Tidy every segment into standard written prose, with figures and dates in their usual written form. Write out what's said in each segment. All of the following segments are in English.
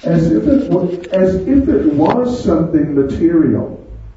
was something material.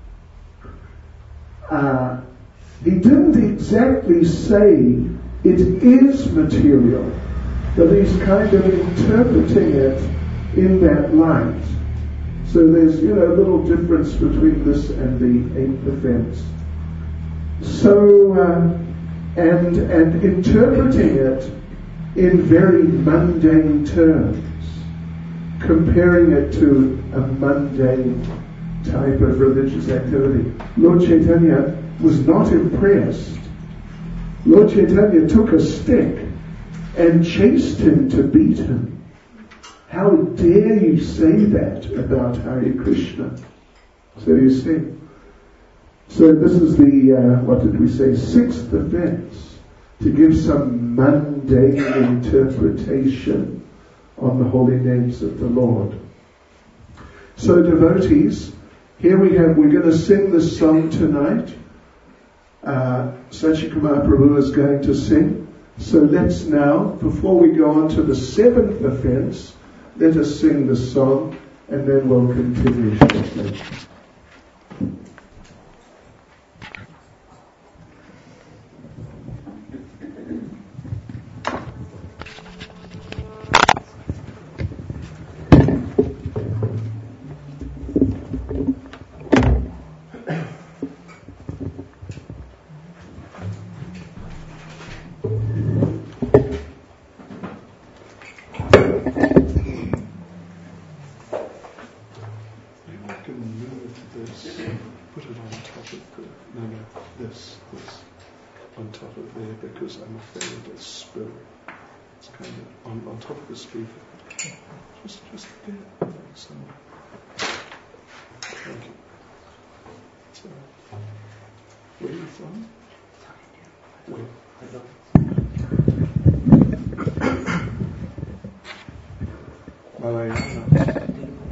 He didn't exactly say it is material, but he's kind of interpreting it in that light. So there's, a little difference between this and the eighth offense. So, and interpreting it in very mundane terms, comparing it to a mundane type of religious activity. Lord Chaitanya was not impressed. Lord Chaitanya took a stick and chased him to beat him. How dare you say that about Hare Krishna? So you see. So this is the, sixth offense, to give some mundane interpretation on the holy names of the Lord. So devotees, here we're going to sing this song tonight. Sachikumar Prabhu is going to sing. So let's now, before we go on to the seventh offense, let us sing the song and then we'll continue shortly. Because I'm afraid it'll spill. It's kind of on top of the speaker. Just there. So, thank you. So, where are you from? Where? Malayana.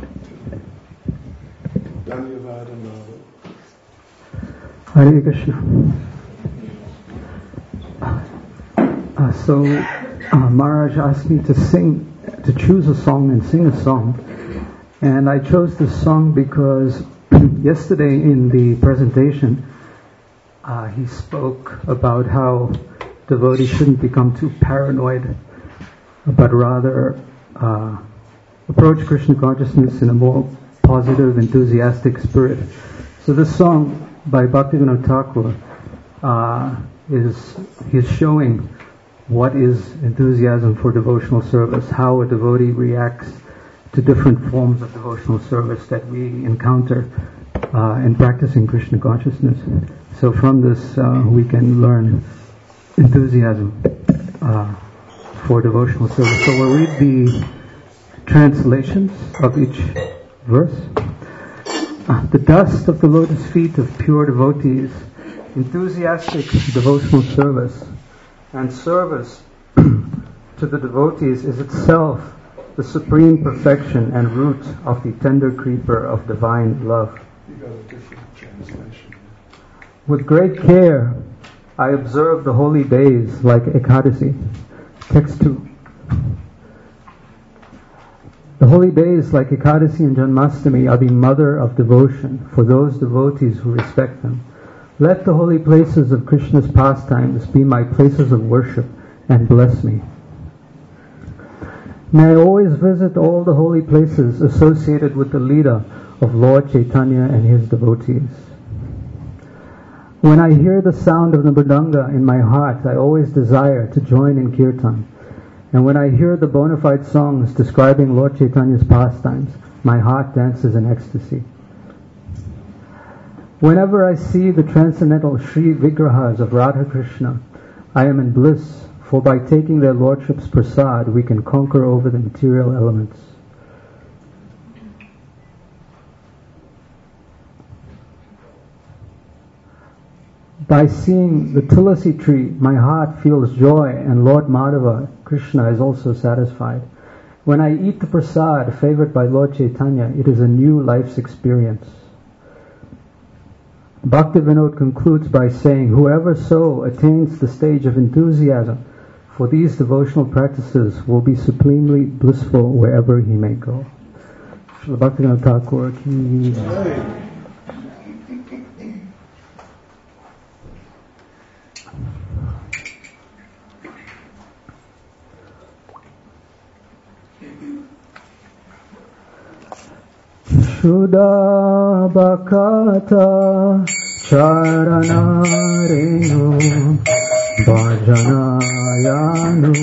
Dhanyavada Nava. Hare Krishna. Maharaj asked me to choose a song and sing a song. And I chose this song because yesterday in the presentation, he spoke about how devotees shouldn't become too paranoid, but rather approach Krishna consciousness in a more positive, enthusiastic spirit. So this song by Bhaktivinoda Thakur is showing what is enthusiasm for devotional service, how a devotee reacts to different forms of devotional service that we encounter in practicing Krishna consciousness. So from this we can learn enthusiasm for devotional service. So we'll read the translations of each verse. The dust of the lotus feet of pure devotees, enthusiastic devotional service, and service to the devotees is itself the supreme perfection and root of the tender creeper of divine love. You got a different translation. With great care, I observe the holy days like Ekadasi. Text 2. The holy days like Ekadasi and Janmashtami are the mother of devotion for those devotees who respect them. Let the holy places of Krishna's pastimes be my places of worship and bless me. May I always visit all the holy places associated with the Leela of Lord Chaitanya and his devotees. When I hear the sound of the mridanga in my heart, I always desire to join in kirtan. And when I hear the bona fide songs describing Lord Chaitanya's pastimes, my heart dances in ecstasy. Whenever I see the transcendental Sri Vigrahas of Radha Krishna, I am in bliss, for by taking their lordship's prasad, we can conquer over the material elements. By seeing the Tulasi tree, my heart feels joy, and Lord Madhava, Krishna, is also satisfied. When I eat the prasad favored by Lord Chaitanya, it is a new life's experience. Bhaktivinoda concludes by saying, whoever so attains the stage of enthusiasm for these devotional practices will be supremely blissful wherever he may go. Srila Bhaktivinoda Thakur ki Shuddha Bhakata Charana Renu Bhajanayanu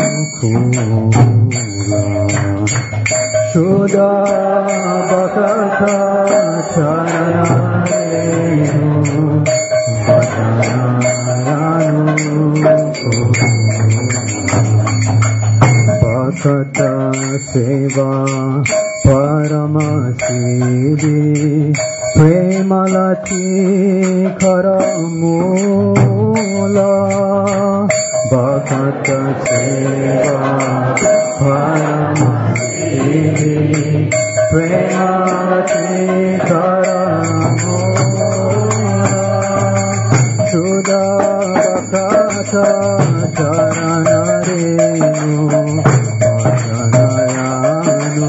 Kula Shuddha Bhakata Charana Renu Bhajanayanu Kula Bhakata Seva Paramasiddhi Premalati Karamula Bhakata Seva Paramasiddhi Premalati Karamula Shuddha Bhakata Charana Renu Bhajanayanu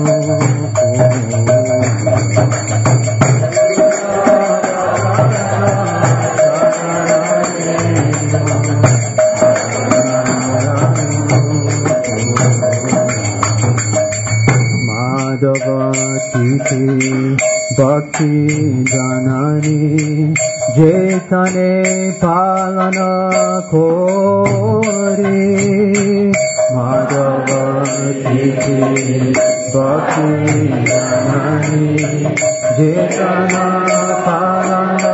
Madhavati Bhakti Janani Jetane Palana Kori Madhavati Bhakti Janani Jetana Palana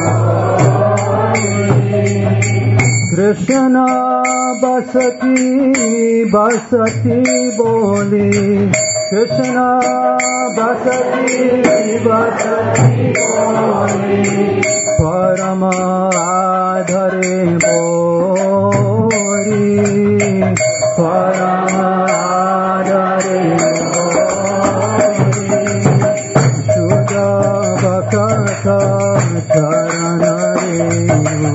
Krishna Basati Basati Boli Krishna Basati Basati Boli Parama Adhare Boli Parama Adhare Boli Shuddha Bhakata Charana Renu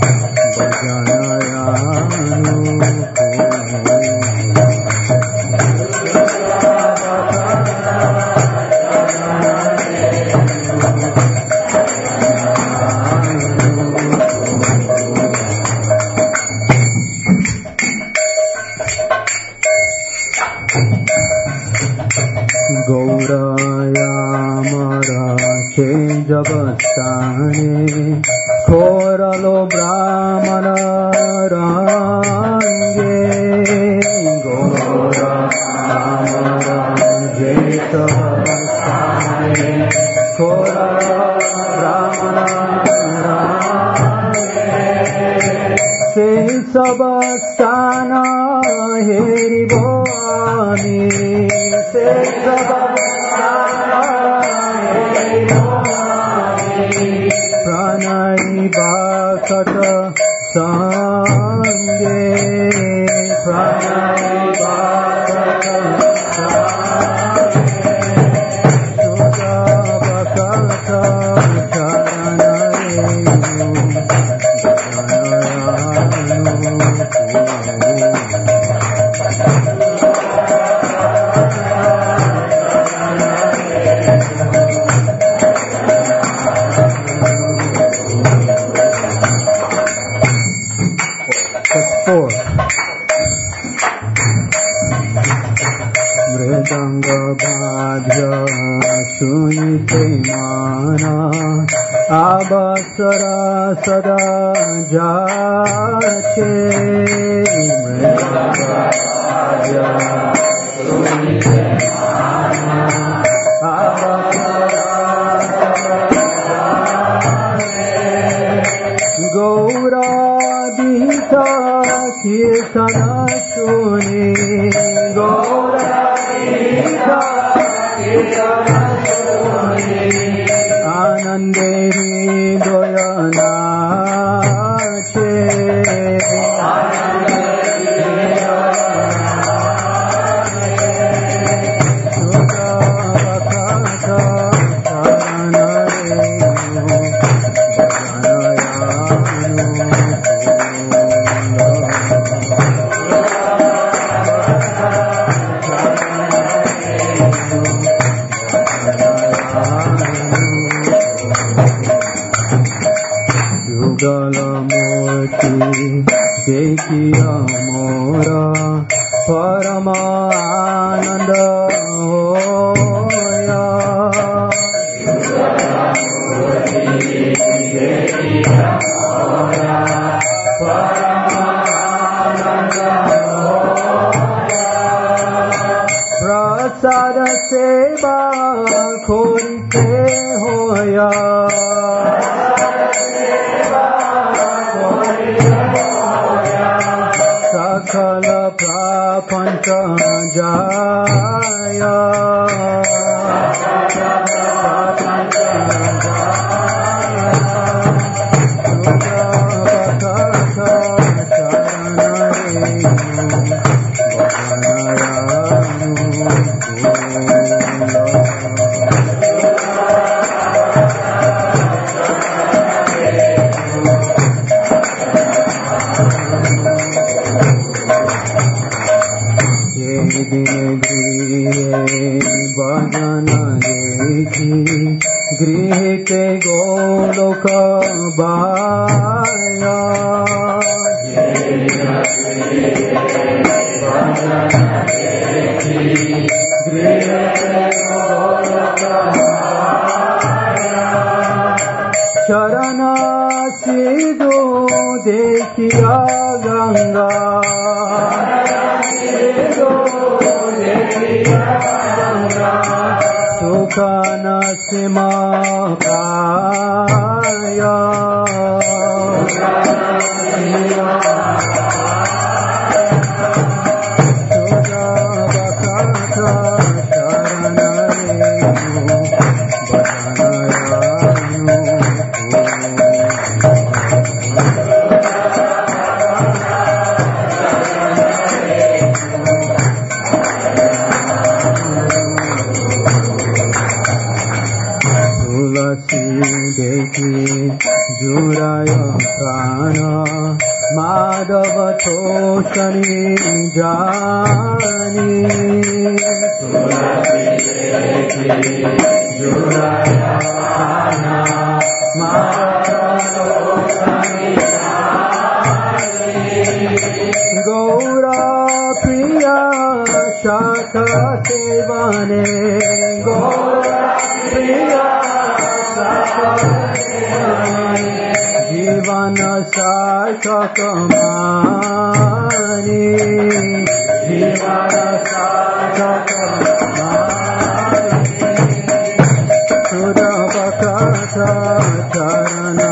Bhajanayanu Gaurayamara Jabastane Koralo Brahmana Range Gaurayamara Jabastane Koralo Brahmana Range Se Sabastana Heri Bhani Se Sabastana Heri Bhani Pranay Bhakata Sangye Pranay Bhakata Sangye Shuddha Bhakata Charana Renu Mridanga Bhadya Sunite Mana Abhasara Sada Jache Mridanga Bhadya Sunite Mana Abhasara Sada Jache Gaura Dita Kirtana Shuni Gaura Dita Kirtana Shuni Ananderi Doyanache Ananderi Doyanache Shuddha Bhakata Charana Renu Bhajanayanu सेवा खोरिते होया सकल प्रपंच जाया गृहते गोलोक बाया शरण सिद्धो देखिया गंगा सुखन सीमा पाया जुराय प्राण माधव तोषणी जानी जुराय प्राण गौरा प्रिया शाख सेवने गौरा प्रिया जीवन सार्थक मानी जीवन सार्थक सुरभ कथा चरण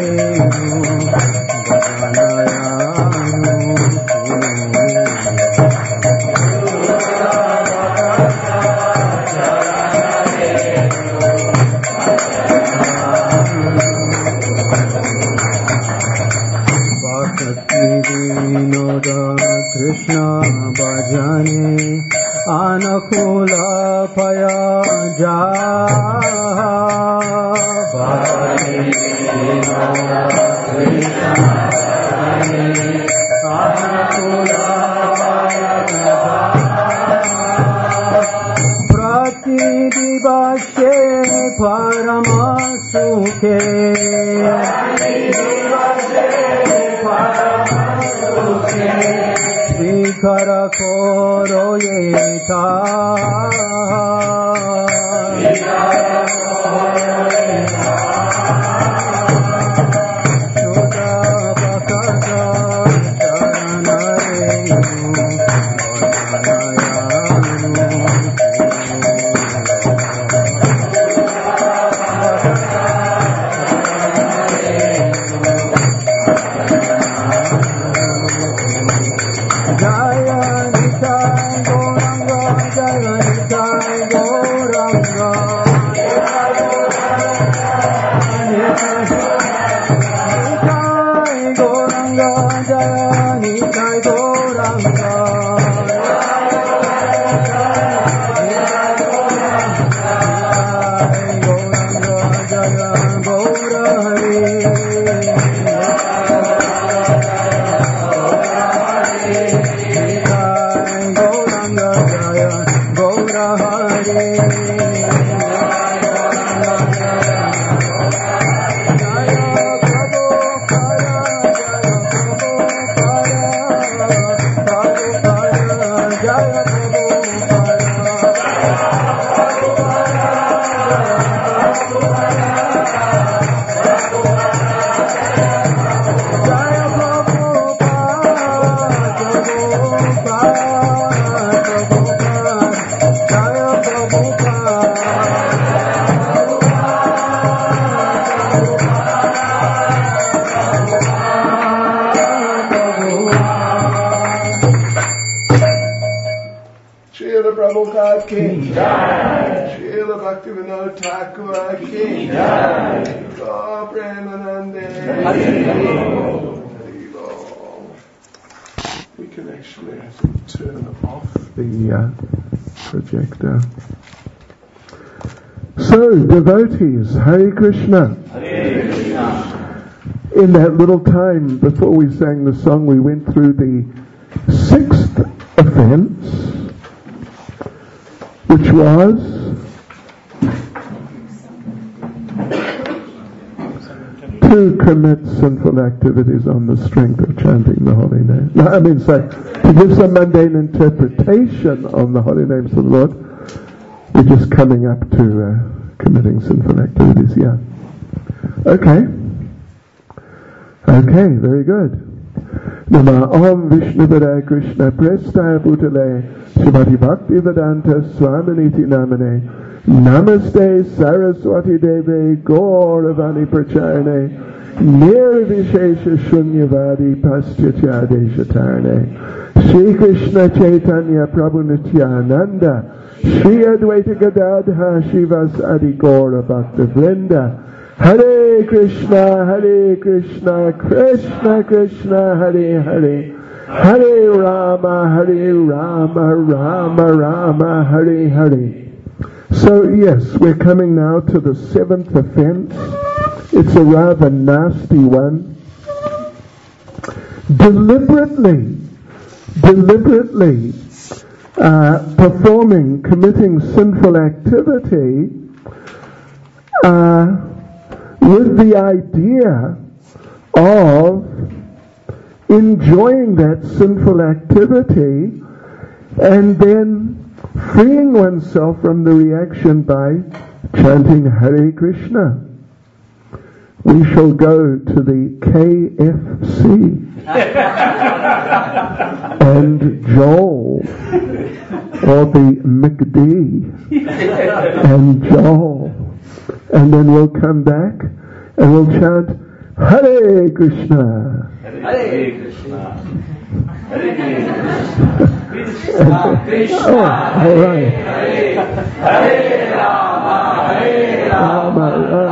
कृष्ण भजने अनुकूल भय जा प्रति दिवसे परम सुखे शिखर कोरो ये Prabhupada, Bhaktivinoda Thakur ki Gaur Premanande. We can actually, I think, turn off the projector. So, devotees, Hare Krishna. Hare Krishna. In that little time before we sang the song, we went through the 6th offense, which was to commit sinful activities on the strength of chanting the holy name. No, I mean, to give some mundane interpretation on the holy names of the Lord. We're just coming up to committing sinful activities, yeah. Okay, very good. Nama Om Vishnuvadaya Krishna Prestaya Bhutale Srimati Bhakti Vedanta Swaminiti Namane Namaste Saraswati Deve Gauravani Prachayane Nirvishesha Shunyavadi Paschatya Deshatarne Shri Krishna Chaitanya Prabhu Nityananda Shri Advaita Gadadha Shivas Adi Gaura Bhakta Vrinda Hare Krishna, Krishna Krishna, Hare Hare, Hare Rama, Rama Rama, Hare Hare. So yes, we're coming now to the 7th offense. It's a rather nasty one. Deliberately committing sinful activity with the idea of enjoying that sinful activity and then freeing oneself from the reaction by chanting Hare Krishna. We shall go to the KFC and Joel, or the McD and Joel, and then we'll come back and we'll chant Hare Krishna. Hare Krishna. Hare Krishna. Krishna. Oh, all right. Hare Rama. Hare Rama.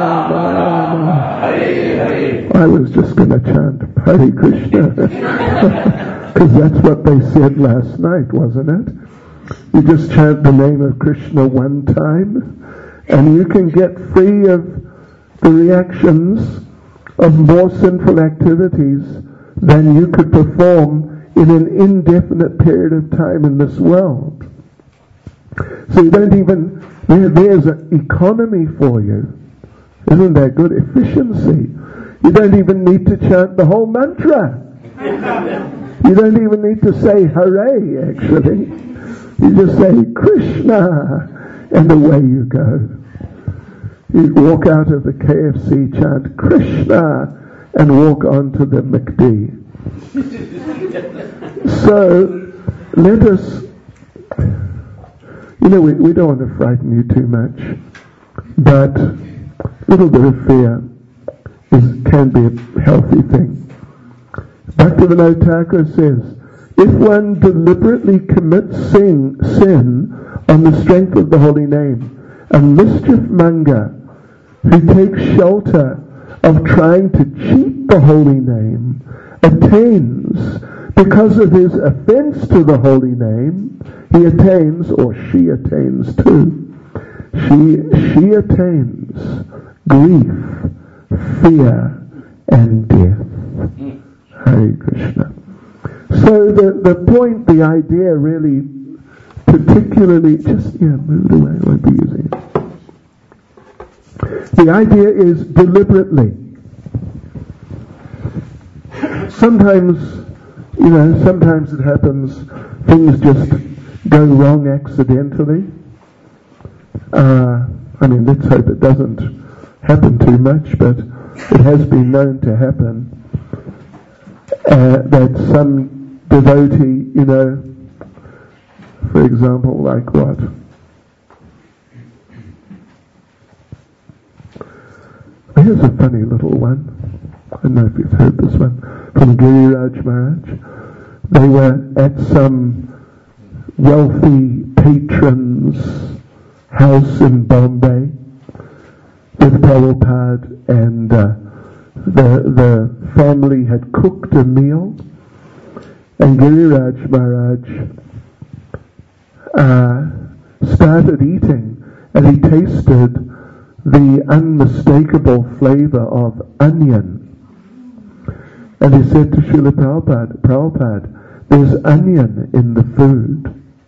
Hare Hare. I was just going to chant Hare Krishna because that's what they said last night, wasn't it? You just chant the name of Krishna one time and you can get free of the reactions of more sinful activities than you could perform in an indefinite period of time in this world. So you don't even, there's an economy for you. Isn't that good? Efficiency. You don't even need to chant the whole mantra. You don't even need to say Hare, actually. You just say Krishna, and away you go. You walk out of the KFC, chant Krishna, and walk on to the McD. So, let us, we don't want to frighten you too much, but a little bit of fear can be a healthy thing. Bhaktivinoda Thakur says, if one deliberately commits sin on the strength of the holy name, a mischief monger who takes shelter of trying to cheat the holy name attains, because of his offense to the holy name, he attains, or she attains too, she attains grief, fear, and death. Hare Krishna. So the point, the idea really, particularly, move it away, I won't be using it. The idea is deliberately. Sometimes it happens, things just go wrong accidentally. Let's hope it doesn't happen too much, but it has been known to happen that some devotee, for example, like what? Here's a funny little one. I don't know if you've heard this one. From Giriraj Maharaj. They were at some wealthy patron's house in Bombay with Prabhupada, and the family had cooked a meal, and Giriraj Maharaj started eating, and he tasted the unmistakable flavor of onion. And he said to Srila Prabhupada, Prabhupada, there's onion in the food.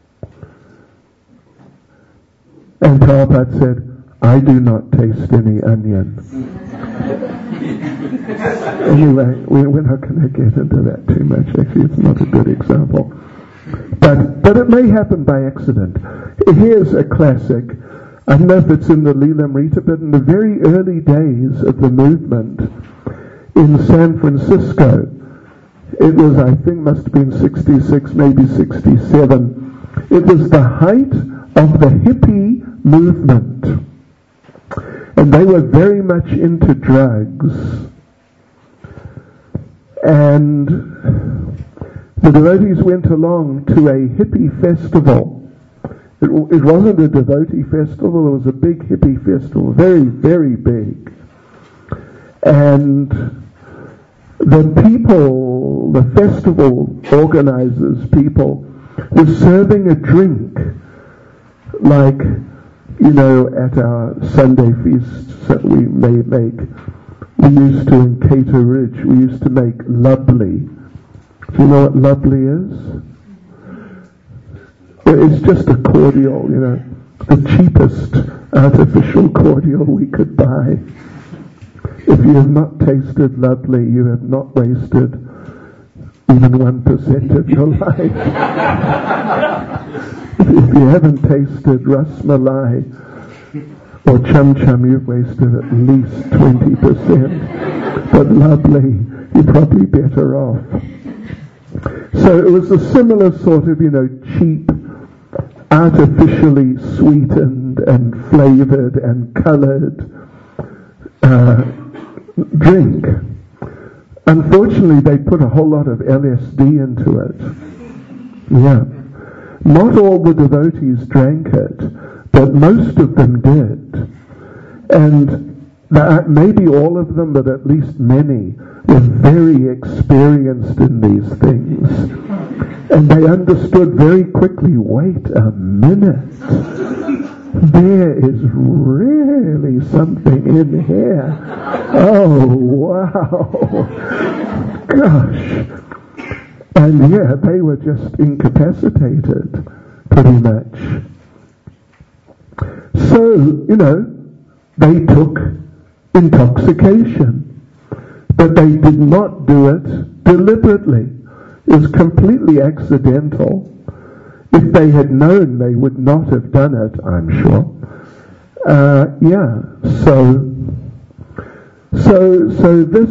And Prabhupada said, I do not taste any onion. Anyway, we're not going to get into that too much. Actually, it's not a good example. But it may happen by accident. Here's a classic. I don't know if it's in the Leelamrita, but in the very early days of the movement in San Francisco, it was, I think, must have been 66, maybe 67. It was the height of the hippie movement. And they were very much into drugs. And the devotees went along to a hippie festival. It wasn't a devotee festival, it was a big hippie festival, very, very big. And the people, the festival organizers, people, were serving a drink like, you know, at our Sunday feasts that we may make. We used to, in Cato Ridge, we used to make Lovely. Do you know what Lovely is? It's just a cordial, you know, the cheapest artificial cordial we could buy. If you have not tasted Lovely, you have not wasted even 1% of your life. If you haven't tasted Ras Malai or Chum Chum, you've wasted at least 20%. But Lovely, you're probably better off. So it was a similar sort of, you know, cheap, artificially sweetened and flavored and colored drink. Unfortunately, they put a whole lot of LSD into it. Yeah. Not all the devotees drank it, but most of them did. And maybe all of them, but at least many, were very experienced in these things. And they understood very quickly, wait a minute, there is really something in here. Oh, wow. Gosh. And yeah, they were just incapacitated, pretty much. So, you know, they took intoxication. But they did not do it deliberately. It was completely accidental. If they had known, they would not have done it, I'm sure. So this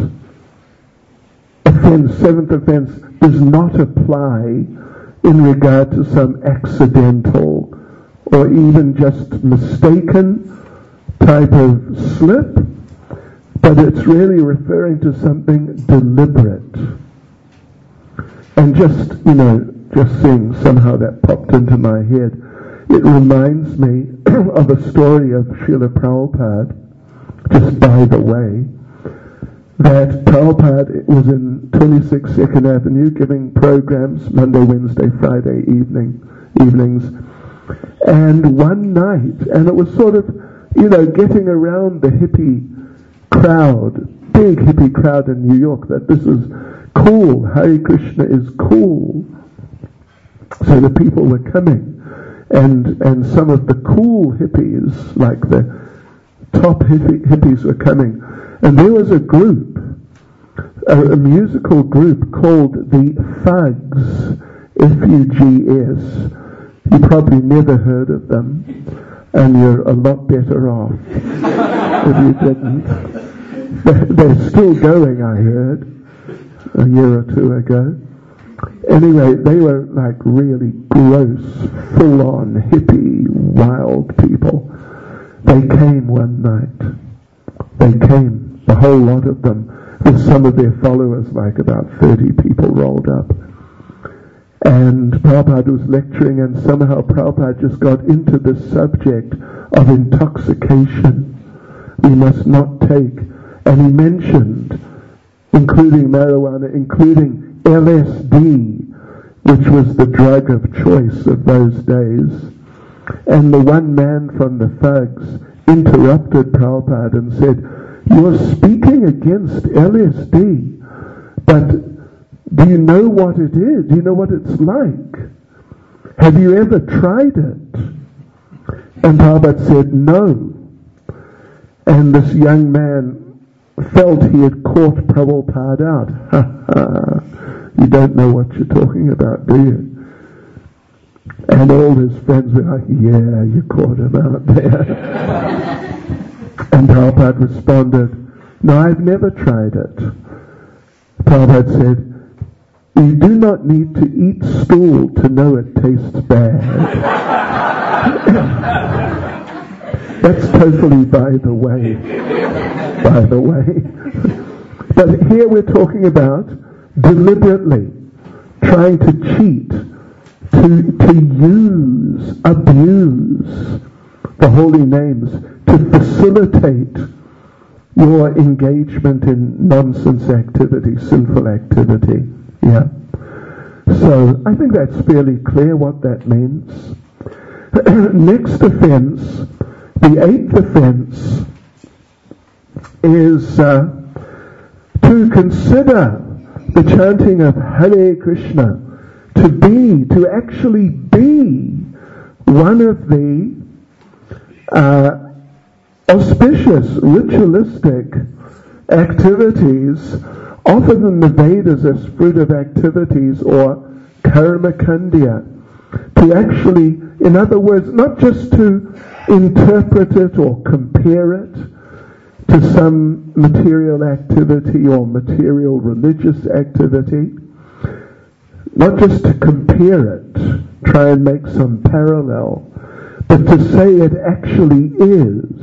offense, seventh offense, does not apply in regard to some accidental or even just mistaken type of slip, but it's really referring to something deliberate. And just, you know, just seeing somehow that popped into my head, it reminds me of a story of Srila Prabhupada, just by the way, that Prabhupada was in 26 2nd Avenue giving programs Monday, Wednesday, Friday evenings, and one night, and it was sort of, you know, getting around the hippie crowd, big hippie crowd in New York, that this is cool, Hare Krishna is cool. So the people were coming, and some of the cool hippies, like the top hippies were coming, and there was a group, a musical group called the Fugs, F-U-G-S. You probably never heard of them, and you're a lot better off if you didn't. They're still going, I heard, a year or two ago. Anyway, they were like really gross, full-on, hippie, wild people. They came one night. They came, a whole lot of them, with some of their followers, like about 30 people rolled up. And Prabhupada was lecturing, and somehow Prabhupada just got into the subject of intoxication. We must not take, and he mentioned, including marijuana, including LSD, which was the drug of choice of those days. And the one man from the thugs interrupted Prabhupada and said, "You're speaking against LSD, but do you know what it is? Do you know what it's like? Have you ever tried it?" And Prabhupada said, "No." And this young man felt he had caught Prabhupada out. "Ha ha, you don't know what you're talking about, do you?" And all his friends were like, "Yeah, you caught him out there." And Prabhupada responded, "No, I've never tried it." Prabhupada said, "You do not need to eat stool to know it tastes bad." That's totally by the way. But here we're talking about deliberately trying to cheat, to abuse the holy names to facilitate your engagement in nonsense activity, sinful activity. Yeah. So I think that's fairly clear what that means. Next offense, the 8th offense, is to consider the chanting of Hare Krishna to actually be one of the auspicious, ritualistic activities offered in the Vedas as fruit of activities, or karma kandya. To actually, in other words, not just to interpret it or compare it to some material activity or material religious activity, not just to compare it, try and make some parallel, but to say it actually is.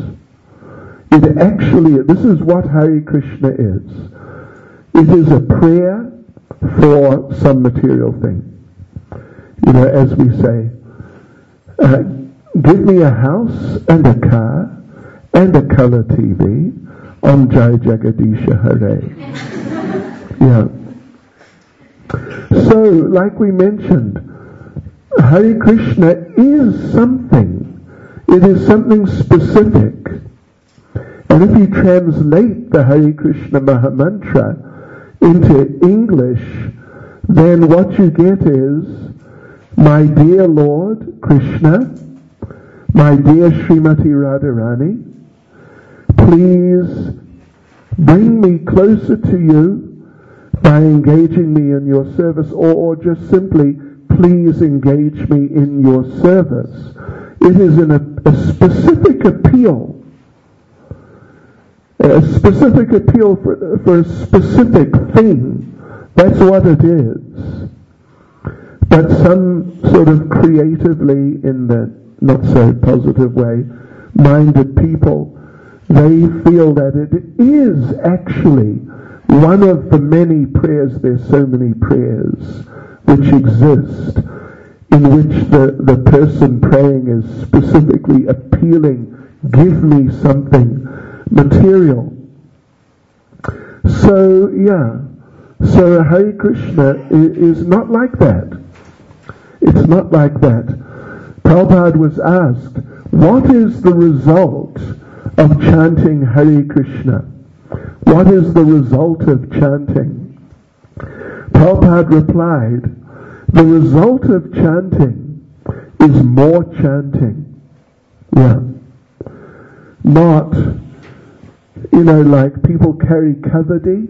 This is what Hare Krishna is. It is a prayer for some material thing. You know, as we say, give me a house and a car and a color TV on Jai Jagadisha Hare. Yeah. So, like we mentioned, Hare Krishna is something. It is something specific. And if you translate the Hare Krishna Mahamantra into English, then what you get is, my dear Lord Krishna, my dear Srimati Radharani, please bring me closer to you by engaging me in your service, or just simply, please engage me in your service. It is a specific appeal. A specific appeal for a specific thing. That's what it is. But some sort of creatively, in the not so positive way, minded people, they feel that it is actually one of the many prayers. There's so many prayers which exist in which the person praying is specifically appealing, give me something material. So, so Hare Krishna is not like that. It's not like that. Prabhupada was asked, what is the result of chanting Hare Krishna? What is the result of chanting? Prabhupada replied, the result of chanting is more chanting. Yeah. Not, like people carry kavadi.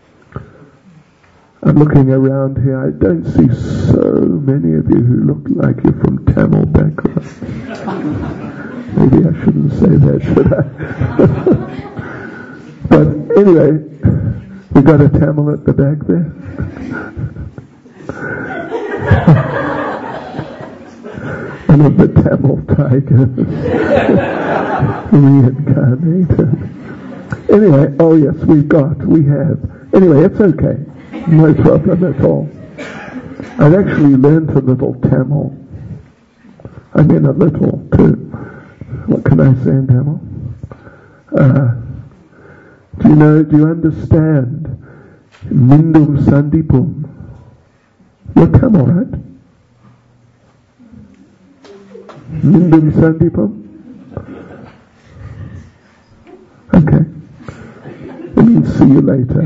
I'm looking around here, I don't see so many of you who look like you're from Tamil background. Maybe I shouldn't say that, should I? But anyway, we got a Tamil at the back there. One of the Tamil tigers reincarnated. Anyway, oh yes, we have. Anyway, it's okay. No problem at all. I've actually learned a little Tamil. I mean a little too. What can I say in Tamil? Do you understand? Mindum Sandipum. You're Tamil, right? Mindum Sandipum? Okay. It means see you later.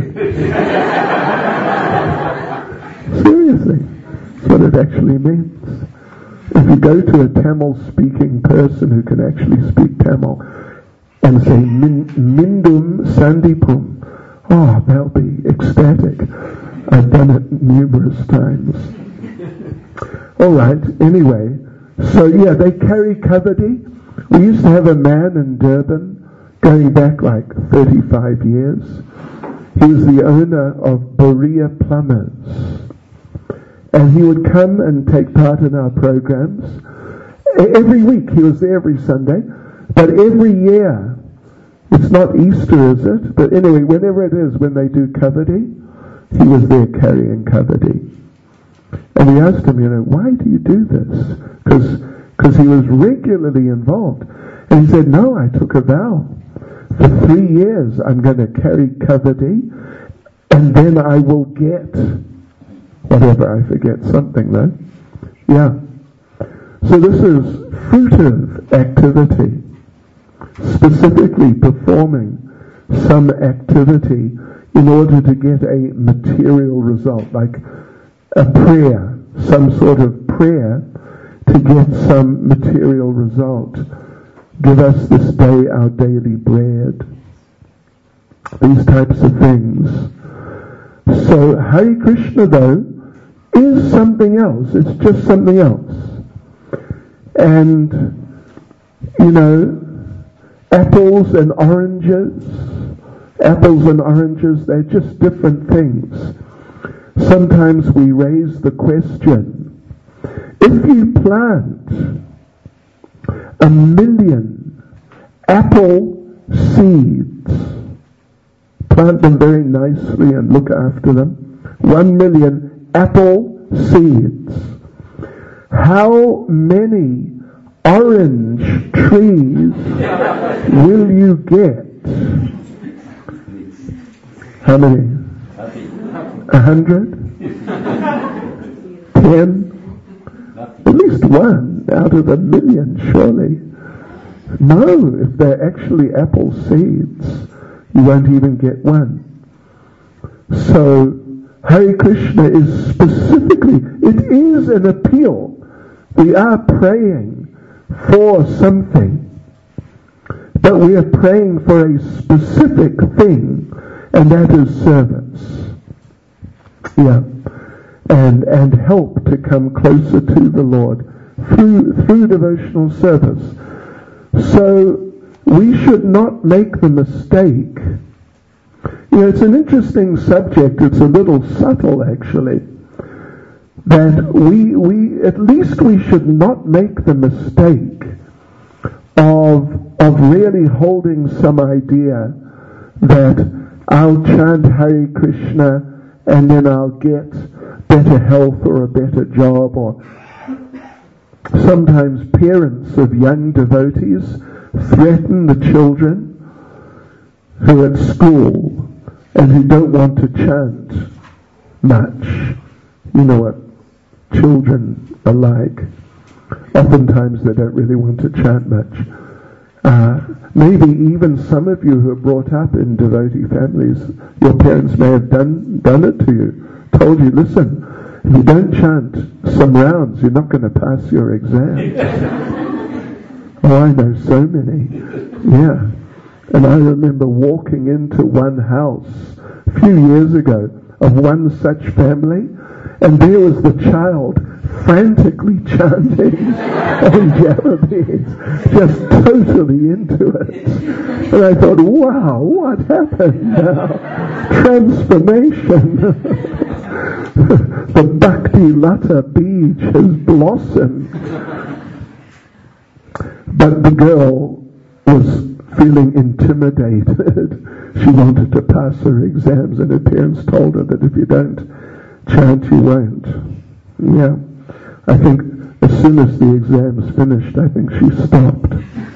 Seriously. That's what it actually means. If you go to a Tamil speaking person who can actually speak Tamil and say Mindum Sandipum, oh, they'll be ecstatic. I've done it numerous times. Alright, anyway, so yeah, they carry kavadi. We used to have a man in Durban going back like 35 years. He was the owner of Berea Plumbers. And he would come and take part in our programs. Every week, he was there every Sunday. But every year, it's not Easter, is it? But anyway, whenever it is, when they do kavadi, he was there carrying kavadi. And we asked him, why do you do this? Because he was regularly involved. And he said, no, I took a vow. For 3 years, I'm going to carry kavadi, and then I will get whatever, I forget something though. Yeah. So this is fruitive activity, specifically performing some activity in order to get a material result, like a prayer, some sort of prayer to get some material result. Give us this day our daily bread. These types of things. So Hare Krishna though is something else. It's just something else. And, apples and oranges, they're just different things. Sometimes we raise the question, if you plant 1 million apple seeds, plant them very nicely and look after them, 1 million apple seeds, how many orange trees will you get? How many? 100? 10? At least one out of 1 million, surely. No, if they're actually apple seeds, you won't even get one. So, Hare Krishna is specifically, it is an appeal. We are praying for something, but we are praying for a specific thing, and that is service. Yeah. And help to come closer to the Lord through devotional service. So we should not make the mistake. It's an interesting subject. It's a little subtle, actually. That we at least we should not make the mistake of really holding some idea that I'll chant Hare Krishna and then I'll get better health or a better job. Or sometimes parents of young devotees threaten the children who are at school and who don't want to chant much. You know what children are like. Oftentimes they don't really want to chant much. Maybe even some of you who are brought up in devotee families, your parents may have done it to you, told you, listen, if you don't chant some rounds, you're not going to pass your exam. Oh, I know so many. Yeah. And I remember walking into one house a few years ago of one such family, and there was the child frantically chanting on Jalapenos, just totally into it. And I thought, wow, what happened now? Transformation. The Bhakti Lata Beej has blossomed. But the girl was feeling intimidated. She wanted to pass her exams, and her parents told her that if you don't chant, you won't. Yeah. I think as soon as the exam's finished, I think she stopped.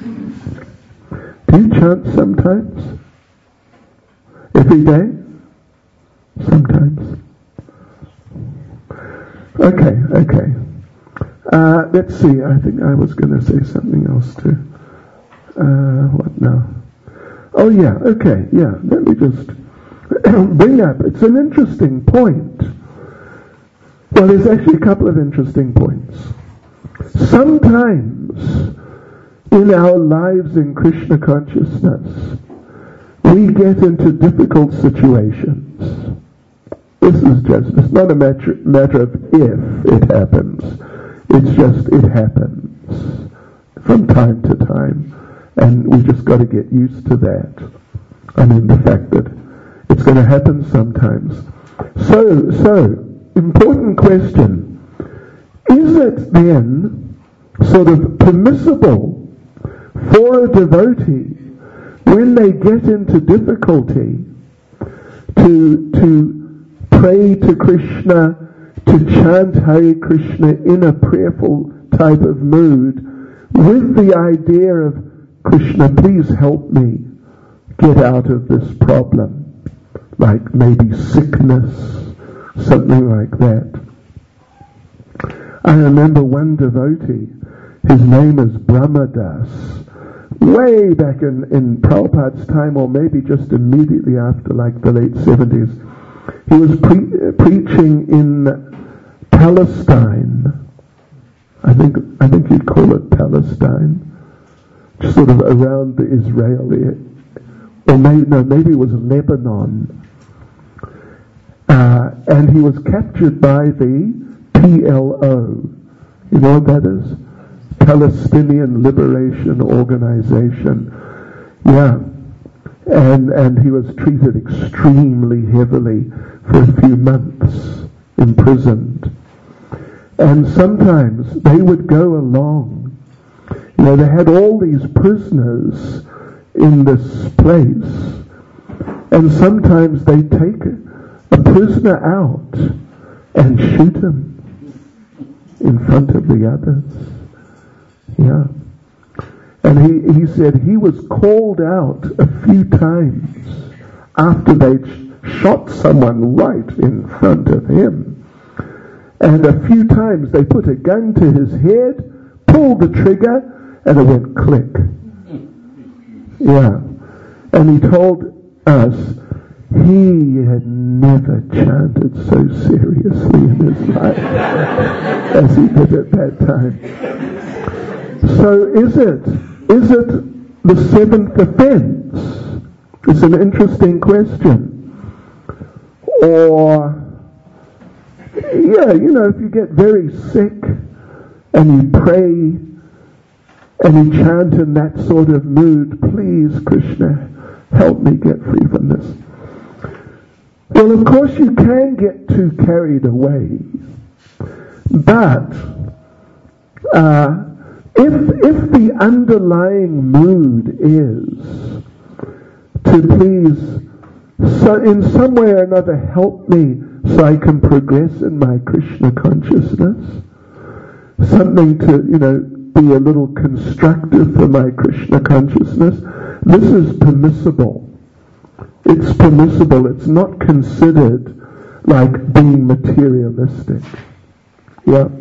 Do you chant sometimes? Every day? Sometimes. Okay. Let's see, I think I was going to say something else too. What now? Oh yeah, okay, yeah. Let me just bring up, it's an interesting point. Well, there's actually a couple of interesting points. Sometimes in our lives in Krishna consciousness, we get into difficult situations. It's not a matter of if it happens. It's just it happens from time to time. And we just got to get used to that. I mean, the fact that it's going to happen sometimes. So, important question. Is it then sort of permissible for a devotee when they get into difficulty to pray to Krishna, to chant Hare Krishna in a prayerful type of mood with the idea of, Krishna, please help me get out of this problem, like maybe sickness, something like that. I remember one devotee, his name is Brahmadas, way back in Prabhupada's time, or maybe just immediately after, like the late 70s. He was preaching in Palestine. I think you'd call it Palestine, sort of around the Israeli, or maybe it was Lebanon. And he was captured by the PLO. You know what that is? Palestinian Liberation Organization. Yeah. And he was treated extremely heavily for a few months, imprisoned. And sometimes they would go along. You know, they had all these prisoners in this place, and sometimes they take a prisoner out and shoot him in front of the others. Yeah. And he said he was called out a few times after they'd shot someone right in front of him. And a few times they put a gun to his head, pulled the trigger, and it went click. Yeah. And he told us he had never chanted so seriously in his life as he did at that time. So is it the seventh offense? It's an interesting question. Or, yeah, you know, if you get very sick and you pray and you chant in that sort of mood, please, Krishna, help me get free from this. Well, of course you can get too carried away, but if the underlying mood is to please, so in some way or another, help me so I can progress in my Krishna consciousness, something to, you know, be a little constructive for my Krishna consciousness, this is permissible. It's permissible. It's not considered like being materialistic. Yeah.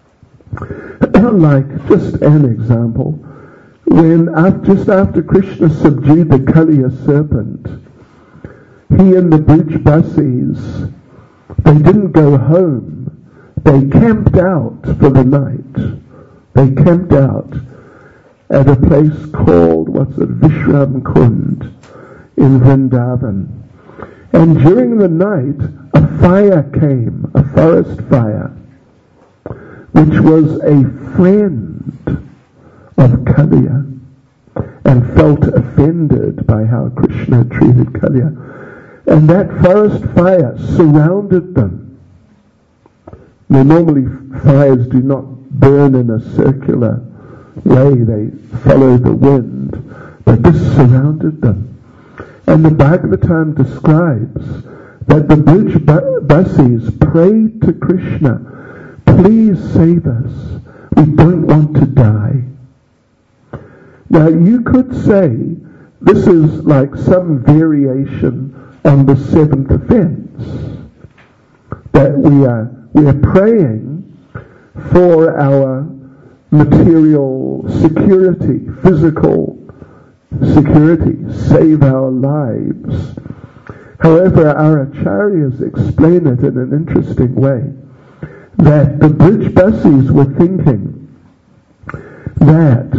Like, just an example, when just after Krishna subdued the Kaliya serpent, he and the Brij-Basis, they didn't go home. They camped out for the night. They camped out at a place called, Vishram Kund in Vrindavan. And during the night, a fire came, a forest fire, which was a friend of Kaliya, and felt offended by how Krishna treated Kaliya. And that forest fire surrounded them. Now, normally fires do not burn in a circular way, they follow the wind, but this surrounded them. And the Bhagavatam describes that the Brij-Basis prayed to Krishna, please save us. We don't want to die. Now you could say this is like some variation on the seventh offense, that we are praying for our material security, physical security, save our lives. However, our acharyas explain it in an interesting way, that the Brijbasis were thinking that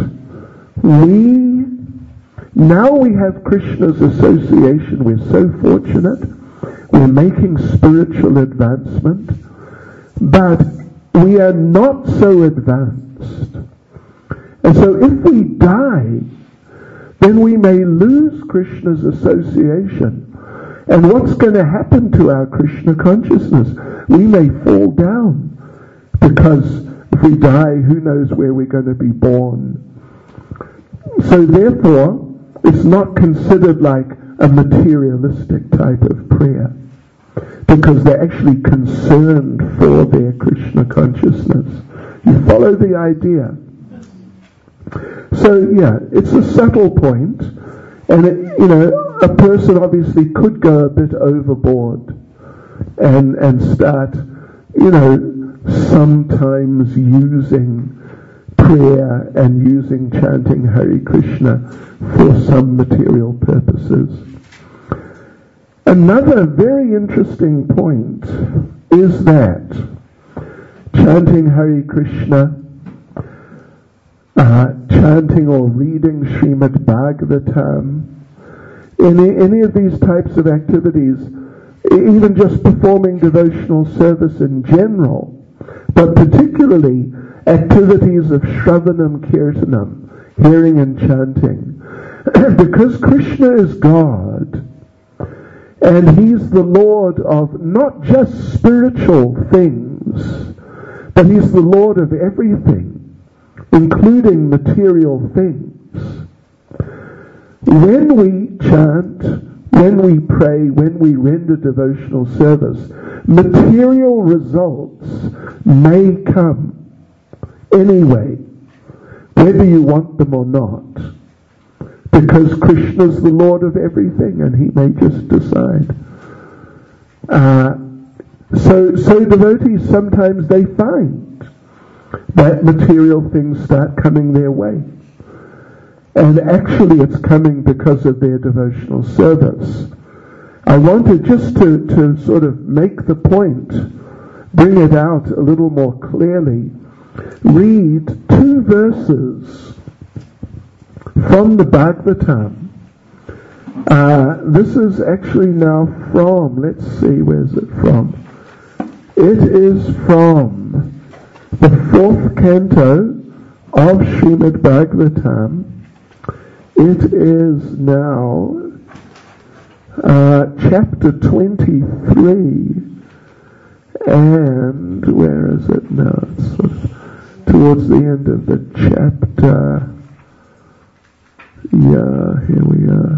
now we have Krishna's association, we're so fortunate, we're making spiritual advancement, but we are not so advanced. And so if we die, then we may lose Krishna's association. And what's going to happen to our Krishna consciousness? We may fall down, because if we die, who knows where we're going to be born. So therefore, it's not considered like a materialistic type of prayer, because they're actually concerned for their Krishna consciousness. You follow the idea? So yeah, it's a subtle point, and a person obviously could go a bit overboard and start, sometimes using prayer and using chanting Hare Krishna for some material purposes. Another very interesting point is that chanting Hare Krishna, chanting or reading Srimad Bhagavatam, any of these types of activities, even just performing devotional service in general, but particularly activities of Shravanam Kirtanam, hearing and chanting, because Krishna is God, and He's the Lord of not just spiritual things, but He's the Lord of everything, including material things. When we chant, when we pray, when we render devotional service, material results may come anyway, whether you want them or not, because Krishna's the Lord of everything, and He may just decide. So devotees, sometimes they find that material things start coming their way, and actually it's coming because of their devotional service. I wanted just to sort of make the point, bring it out a little more clearly, read 2 verses from the Bhagavatam. This is actually now from, let's see, where's it from? It is from the 4th canto of Srimad Bhagavatam. It is now chapter 23, and where is it now? It's sort of towards the end of the chapter. Yeah, here we are.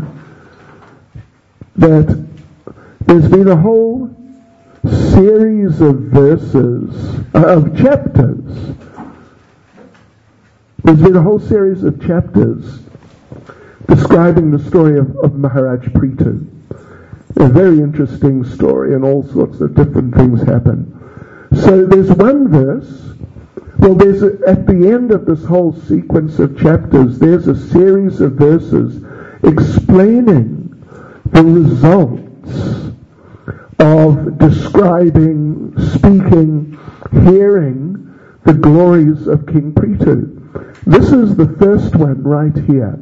That there's been a whole series of verses, of chapters. There's been a whole series of chapters describing the story of Maharaj Prithu. A very interesting story, and all sorts of different things happen. So there's one verse, at the end of this whole sequence of chapters, there's a series of verses explaining the results of describing, speaking, hearing the glories of King Prithu. This is the first one right here.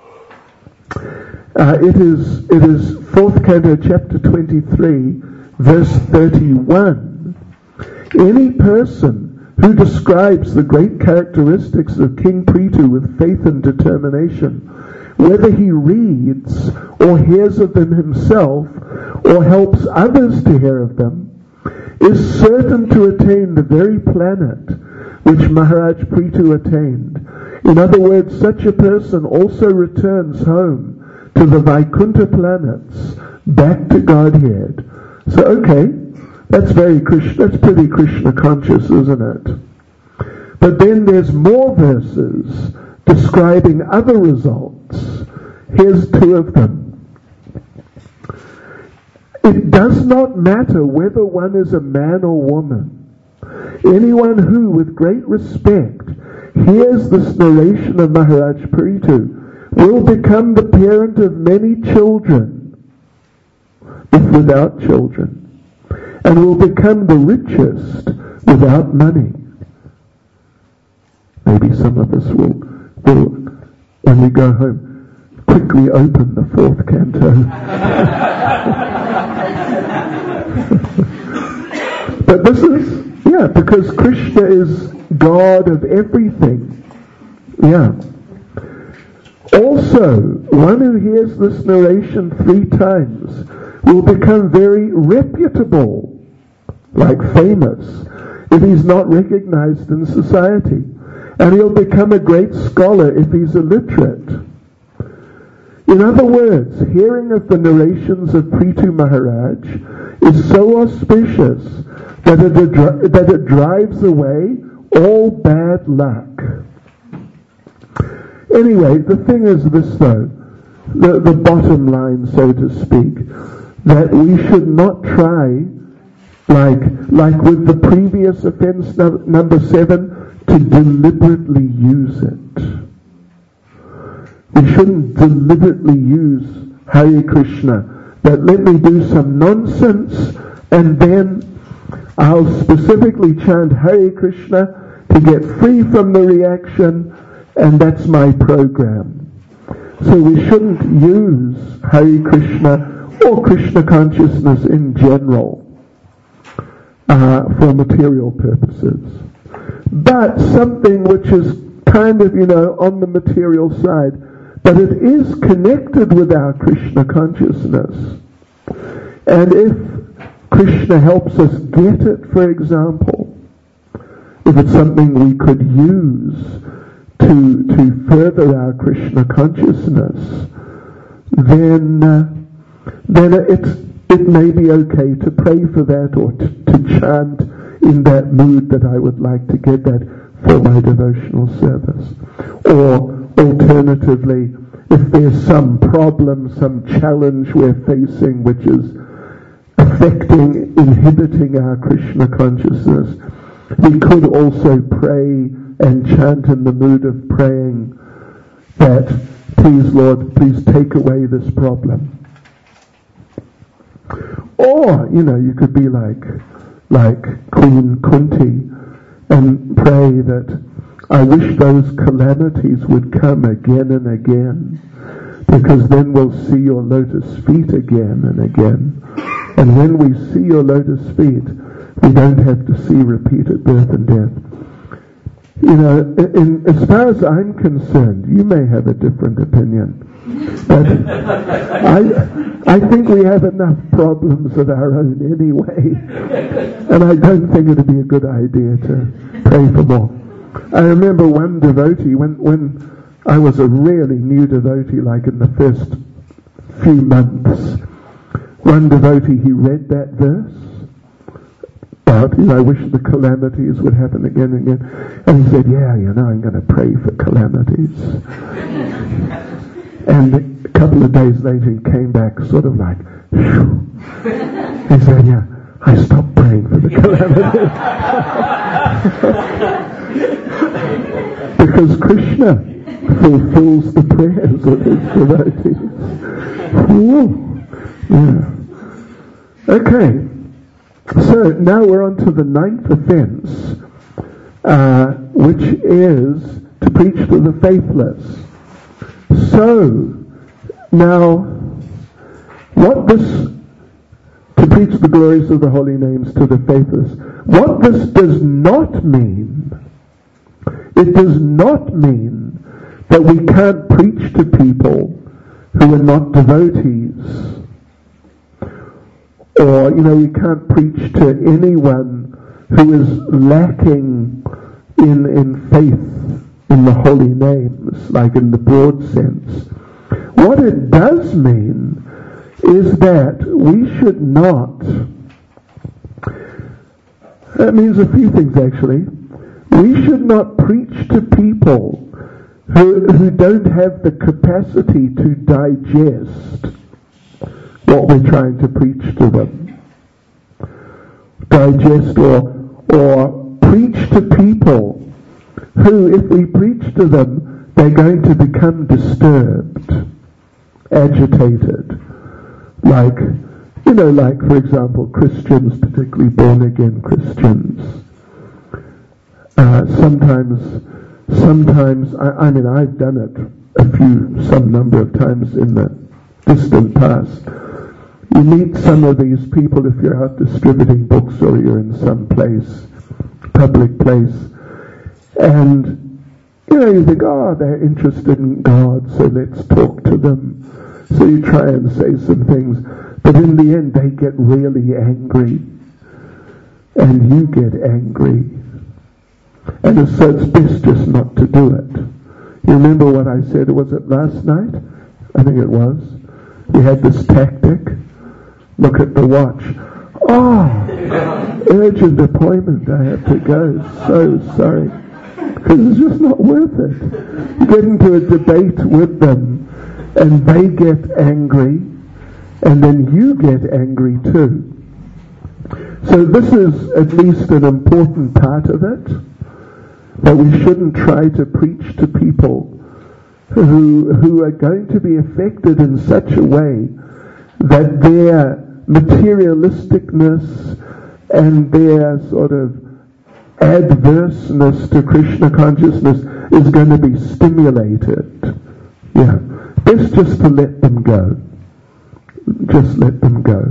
It is 4th canto, chapter 23, verse 31. Any person who describes the great characteristics of King Prithu with faith and determination, whether he reads or hears of them himself or helps others to hear of them, is certain to attain the very planet which Maharaj Prithu attained. In other words, such a person also returns home to the Vaikuntha planets, back to Godhead. So, okay, That's pretty Krishna conscious, isn't it? But then there's more verses describing other results. Here's 2 of them. It does not matter whether one is a man or woman. Anyone who, with great respect, hears this narration of Maharaj Paritu will become the parent of many children, if without children, and will become the richest without money. Maybe some of us will, when we go home, quickly open the 4th canto. But this is, because Krishna is God of everything. Yeah. Also, one who hears this narration 3 times will become very reputable, like famous, if he's not recognized in society. And he'll become a great scholar if he's illiterate. In other words, hearing of the narrations of Prithu Maharaj is so auspicious that it drives away all bad luck. Anyway, the thing is this though, the bottom line, so to speak, that we should not try, like with the previous offense number 7, to deliberately use it. We shouldn't deliberately use Hare Krishna, that let me do some nonsense and then I'll specifically chant Hare Krishna to get free from the reaction, and that's my program. So we shouldn't use Hare Krishna or Krishna consciousness in general for material purposes. But something which is kind of, on the material side, but it is connected with our Krishna consciousness. And if Krishna helps us get it, for example, if it's something we could use to further our Krishna consciousness, then it may be okay to pray for that or to chant in that mood that I would like to get that for my devotional service. Or alternatively, if there's some problem, some challenge we're facing which is inhibiting our Krishna consciousness, we could also pray and chant in the mood of praying that, please Lord, please take away this problem. Or, you could be like Queen Kunti and pray that I wish those calamities would come again and again, because then we'll see your lotus feet again and again. And when we see your lotus feet, we don't have to see repeated birth and death. As far as I'm concerned, you may have a different opinion, but I think we have enough problems of our own anyway, and I don't think it would be a good idea to pray for more. I remember one devotee, when I was a really new devotee, like in the first few months, one devotee, he read that verse about, I wish the calamities would happen again and again. And he said, I'm going to pray for calamities. And a couple of days later he came back sort of like, phew. He said, I stopped praying for the calamities. Because Krishna fulfills the prayers of his devotees. Ooh. Yeah. Okay. So now we're on to the 9th offense, which is to preach to the faithless. So, now, to preach the glories of the holy names to the faithless, what this does not mean, it does not mean that we can't preach to people who are not devotees. Or, we can't preach to anyone who is lacking in faith in the holy names, like in the broad sense. What it does mean is that we should not That means a few things actually. We should not preach to people who don't have the capacity to digest what we're trying to preach to them. Digest or preach to people who, if we preach to them, they're going to become disturbed, agitated. Like, for example, Christians, particularly born-again Christians. Sometimes, I've done it some number of times in the distant past. You meet some of these people if you're out distributing books or you're in some place, public place, and you think, they're interested in God, so let's talk to them. So you try and say some things, but in the end they get really angry, and you get angry. And so it's best just not to do it. You remember what I said, was it last night? I think it was. We had this tactic. Look at the watch. Urgent appointment, I have to go. So sorry. Because it's just not worth it. You get into a debate with them, and they get angry, and then you get angry too. So this is at least an important part of it. That we shouldn't try to preach to people who are going to be affected in such a way that their materialisticness and their sort of adverseness to Krishna consciousness is going to be stimulated. Yeah. Best just to let them go. Just let them go.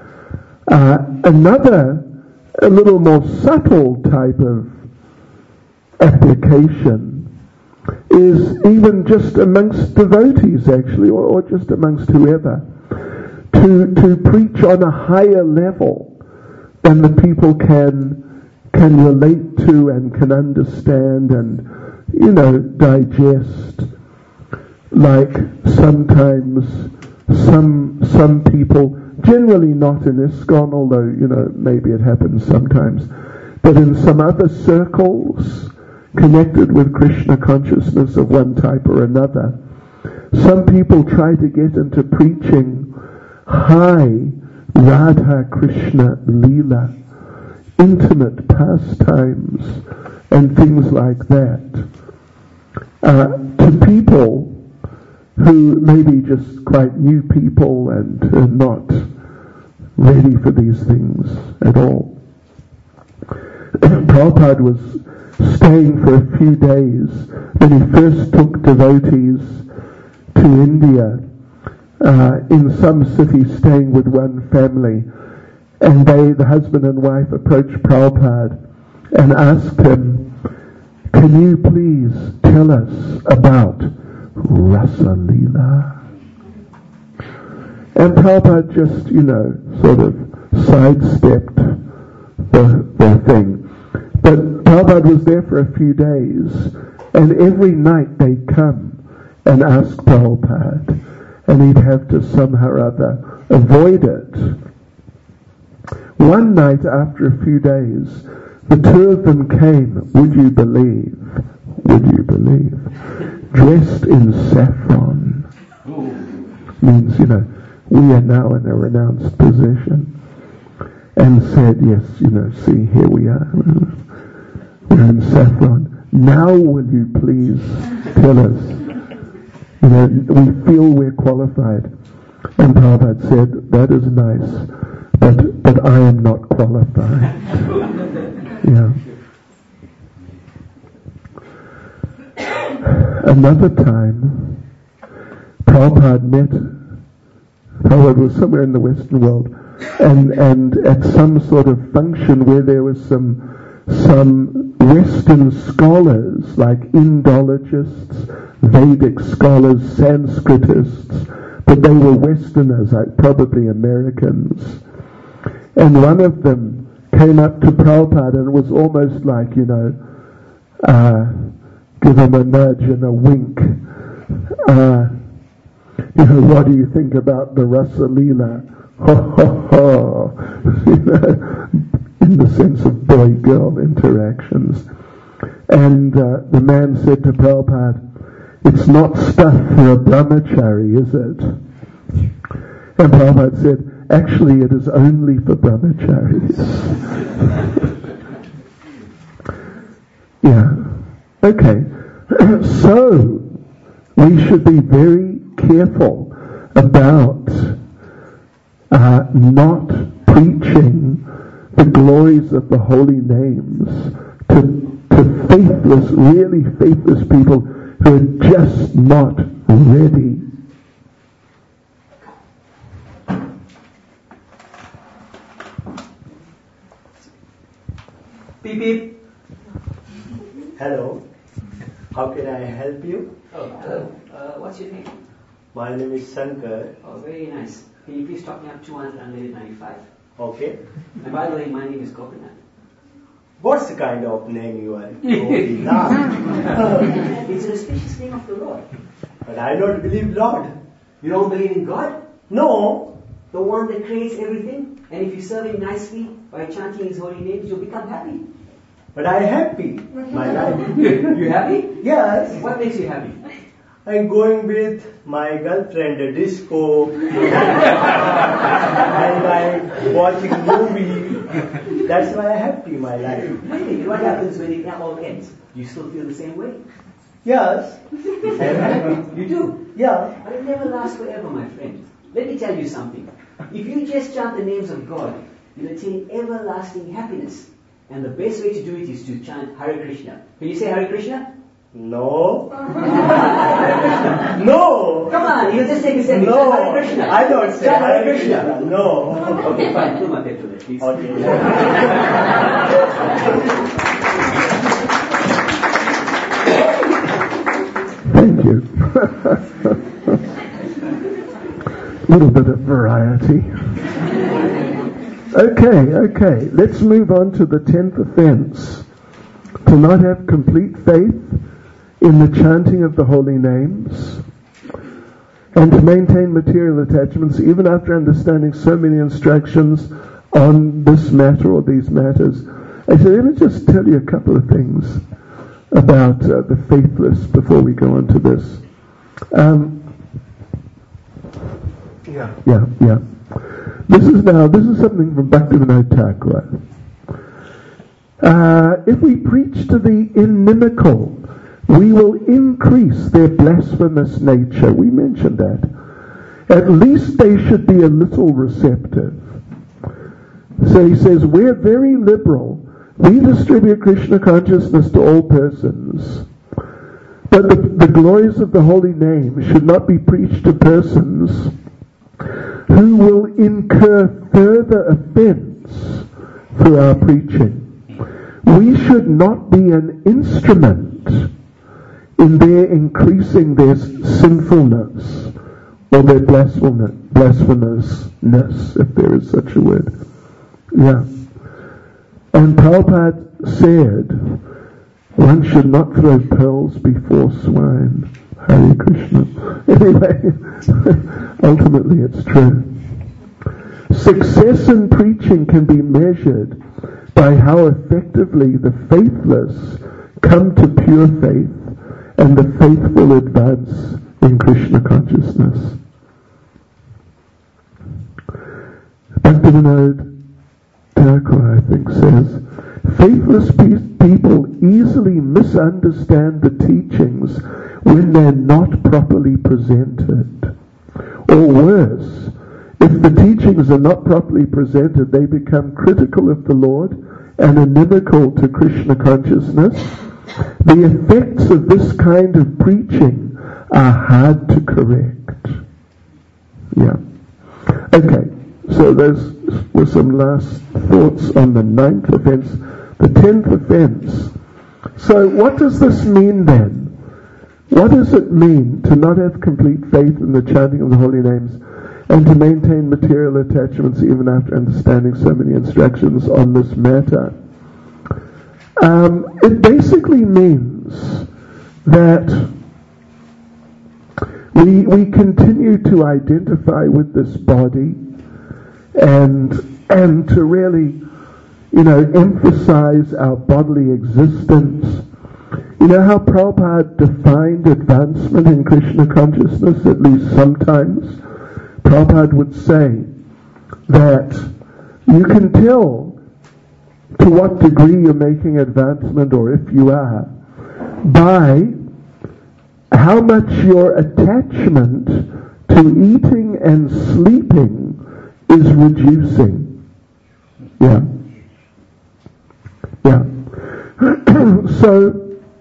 Another, a little more subtle type of application is even just amongst devotees actually, or just amongst whoever, to preach on a higher level than the people can relate to and can understand and digest. Like sometimes some people, generally not in ISKCON, although maybe it happens sometimes, but in some other circles connected with Krishna consciousness of one type or another, some people try to get into preaching high Radha Krishna Leela, intimate pastimes and things like that, to people who may be just quite new people and are not ready for these things at all. Prabhupada was staying for a few days when he first took devotees to India, in some city, staying with one family, and the husband and wife, approached Prabhupada and asked him, "Can you please tell us about Rasa Leela?" And Prabhupada just, sort of sidestepped the thing. But Prabhupada was there for a few days, and every night they'd come and ask Prabhupada, and he'd have to somehow or other avoid it. One night after a few days, the two of them came, would you believe, dressed in saffron. Means, we are now in a renounced position. And said, yes, see, here we are. We're in saffron. Now will you please tell us, we feel we're qualified. And Prabhupada said, that is nice, but I am not qualified. Yeah. Another time, Prabhupada was somewhere in the Western world, and at some sort of function where there was some Western scholars, like Indologists, Vedic scholars, Sanskritists, but they were Westerners, like probably Americans. And one of them came up to Prabhupada and was almost like, give him a nudge and a wink. What do you think about the Rasa Leela? Ho, ho, ho. in the sense of boy-girl interactions. And the man said to Prabhupada, "It's not stuff for a brahmachari, is it?" And Prabhupada said, "Actually, it is only for brahmacharis." Yeah. Okay. So, we should be very careful about not preaching the glories of the holy names to faithless, really faithless people who are just not ready. Beep beep. Hello. How can I help you? Oh, hello. What's your name? My name is Shankar. Oh, very nice. Can you please top me up 295? Okay. And by the way, my name is Gopinath. What's the kind of name you are going now? It's an auspicious name of the Lord. But I don't believe Lord. You don't believe in God? No. The one that creates everything? And if you serve Him nicely by chanting His holy names, you'll become happy. But I'm happy. My life. You happy? Yes. What makes you happy? I'm going with my girlfriend a disco. And I'm watching movie. That's why I'm happy, my life. Really? What happens when it all ends? You still feel the same way? Yes. I'm happy. You do? Yeah. But it never lasts forever, my friend. Let me tell you something. If you just chant the names of God, you'll attain everlasting happiness. And the best way to do it is to chant Hare Krishna. Can you say Hare Krishna? No. No. Come on, you just take a second. No. Hare Krishna. I don't say Chant Hare Krishna. No. Okay, fine. Put my pep to that, please. Okay. Thank you. Little bit of variety. Okay. Let's move on to the 10th offense. To not have complete faith in the chanting of the holy names and to maintain material attachments even after understanding so many instructions on this matter or these matters. Actually, let me just tell you a couple of things about the faithless before we go on to this. Yeah. This is something from Bhaktivinoda Thakur. If we preach to the inimical, we will increase their blasphemous nature. We mentioned that. At least they should be a little receptive. So he says, we're very liberal. We distribute Krishna consciousness to all persons. But the glories of the holy name should not be preached to persons who will incur further offense through our preaching. We should not be an instrument in their increasing their sinfulness or their blasphemousness, if there is such a word. Yeah. And Prabhupada said, one should not throw pearls before swine. Hare Krishna. Anyway, ultimately it's true. Success in preaching can be measured by how effectively the faithless come to pure faith and the faithful advance in Krishna consciousness. Bhaktivinoda Thakur, I think, says, faithless people easily misunderstand the teachings when they're not properly presented. Or worse, if the teachings are not properly presented, they become critical of the Lord and inimical to Krishna consciousness. The effects of this kind of preaching are hard to correct. Yeah. Okay, so those were some last thoughts on the 9th offense. The 10th offense. So what does this mean then? What does it mean to not have complete faith in the chanting of the holy names and to maintain material attachments even after understanding so many instructions on this matter? It basically means that we continue to identify with this body and to really, emphasize our bodily existence. You know how Prabhupada defined advancement in Krishna consciousness, at least sometimes? Prabhupada would say that you can tell to what degree you're making advancement, or if you are, by how much your attachment to eating and sleeping is reducing. Yeah. So,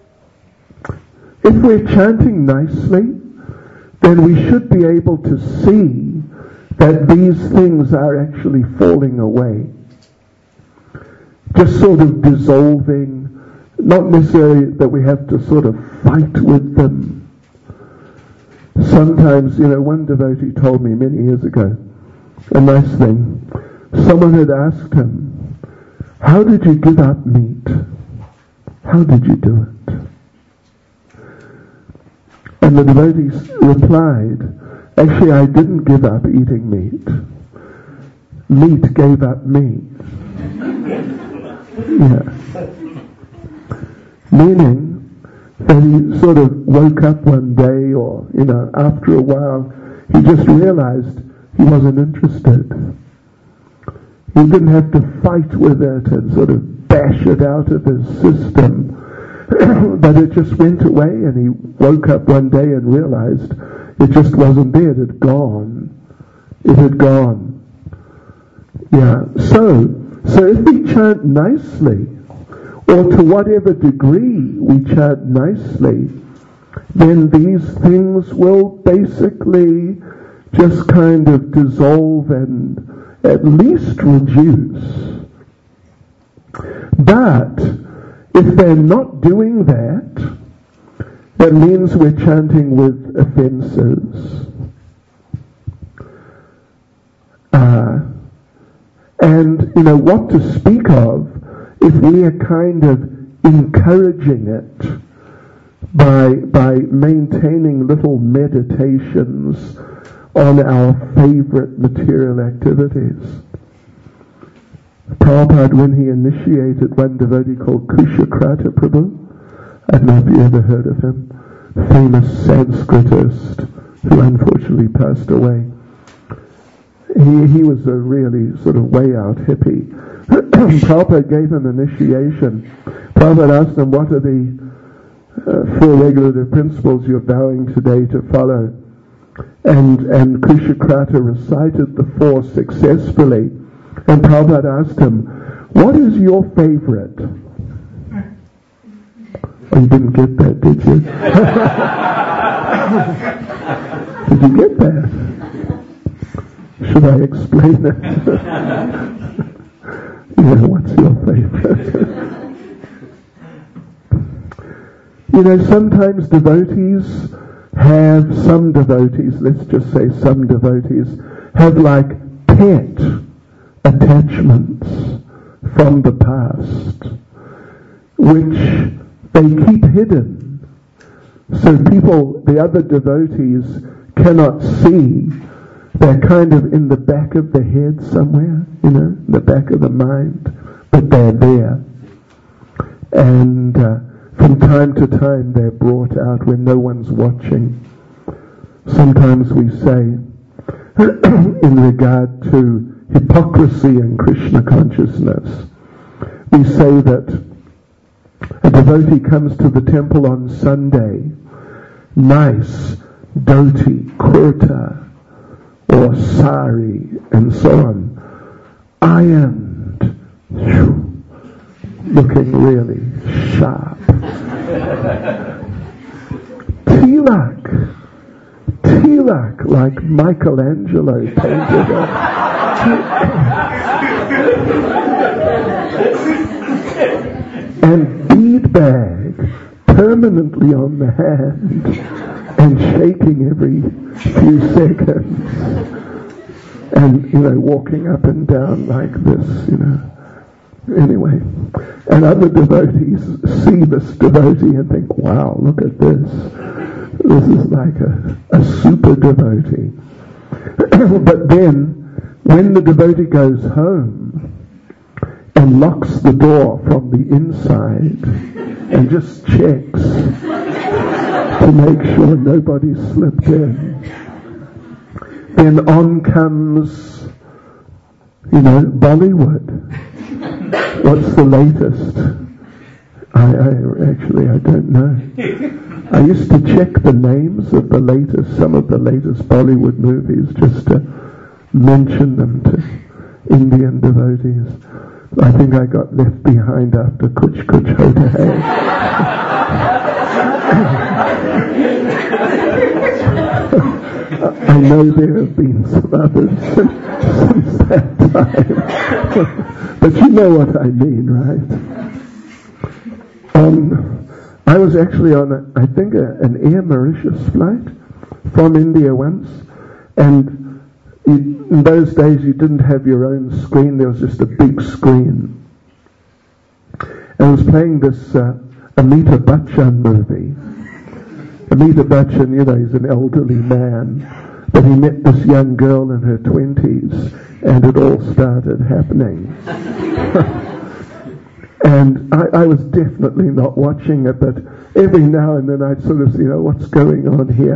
if we're chanting nicely, then we should be able to see that these things are actually falling away. Just sort of dissolving, not necessarily that we have to sort of fight with them. Sometimes, one devotee told me many years ago, a nice thing. Someone had asked him, how did you give up meat? How did you do it? And the devotee replied, actually I didn't give up eating meat. Meat gave up me. Yeah. Meaning that he sort of woke up one day, or, after a while, he just realized he wasn't interested. He didn't have to fight with it and sort of bash it out of his system. But it just went away, and he woke up one day and realized it just wasn't there. It had gone. It had gone. Yeah. So if we chant nicely, or to whatever degree we chant nicely, then these things will basically just kind of dissolve and at least reduce. But if they're not doing that, that means we're chanting with offenses. And, what to speak of if we are kind of encouraging it by maintaining little meditations on our favorite material activities. Prabhupada, when he initiated one devotee called Kushakrata Prabhu, I don't know if you ever heard of him, famous Sanskritist who unfortunately passed away. He was a really sort of way out hippie. Prabhupada gave him initiation. Prabhupada asked him, what are the 4 regulative principles you're vowing today to follow? And Kushakrata recited the 4 successfully. And Prabhupada asked him, what is your favorite? Oh, you didn't get that, did you? Did you get that? Should I explain it? What's your favorite? Sometimes some devotees, let's just say some devotees, have like pet attachments from the past, which they keep hidden. So the other devotees cannot see. They're kind of in the back of the head somewhere, the back of the mind, but they're there. And from time to time they're brought out when no one's watching. Sometimes we say, in regard to hypocrisy in Krishna consciousness, we say that a devotee comes to the temple on Sunday, nice, dhoti, kurta, or sari, and so on, ironed, looking really sharp. Tilak, like Michelangelo painted it. And bead bag permanently on the hand and shaking every few seconds, and walking up and down like this, Anyway, and other devotees see this devotee and think, wow, look at this. This is like a super devotee. But then, when the devotee goes home and locks the door from the inside and just checks to make sure nobody slipped in. Then on comes, Bollywood. What's the latest? I don't know. I used to check the names of some of the latest Bollywood movies, just to mention them to Indian devotees. I think I got left behind after Kuch Kuch Hota Hai. I know there have been some others since that time. But you know what I mean, right? I was actually on, an Air Mauritius flight from India once, and in those days you didn't have your own screen, there was just a big screen. And I was playing this Amitabh Bachchan movie. Amitabh Bachchan, he's an elderly man, but he met this young girl in her 20s, and it all started happening. And I was definitely not watching it, but every now and then I'd sort of see, what's going on here?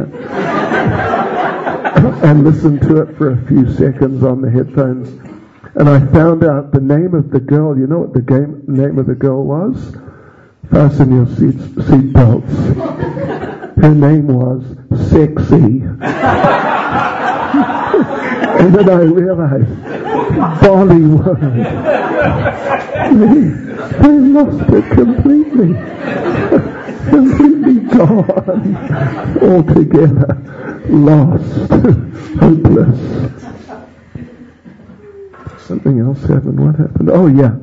And listen to it for a few seconds on the headphones. And I found out the name of the girl. You know what the name of the girl was? Fasten your seat belts. Her name was Sexy. And then I realized, Bollywood. They lost it completely. Completely gone. Altogether. Lost. Hopeless. Something else happened. What happened? Oh, yeah.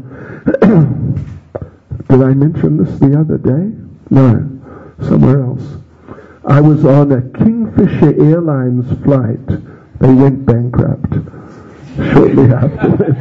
Did I mention this the other day? No. Somewhere else. I was on a Kingfisher Airlines flight. They went bankrupt shortly afterwards.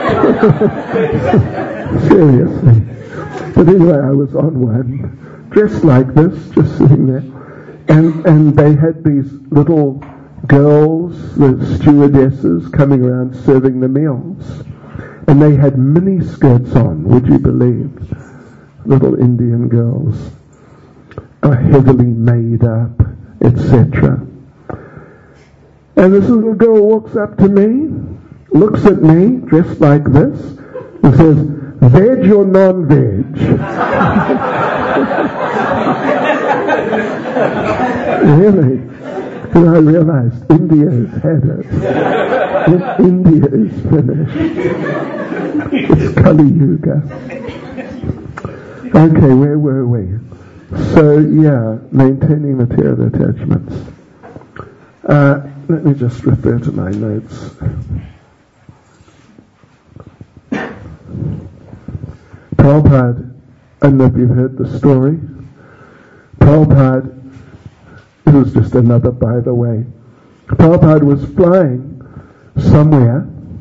Seriously. But anyway, I was on one, dressed like this, just sitting there. And they had these little girls, the stewardesses, coming around serving the meals. And they had mini skirts on, would you believe? Little Indian girls. Heavily made up, etc. And this little girl walks up to me, looks at me, dressed like this, and says, "Veg or non-veg?" Really? And I realized India's had it. India is finished. It's Kali Yuga. Okay, where were we? So, maintaining material attachments. Let me just refer to my notes. Prabhupada, I don't know if you've heard the story. Prabhupada, it was just another by the way. Prabhupada was flying somewhere,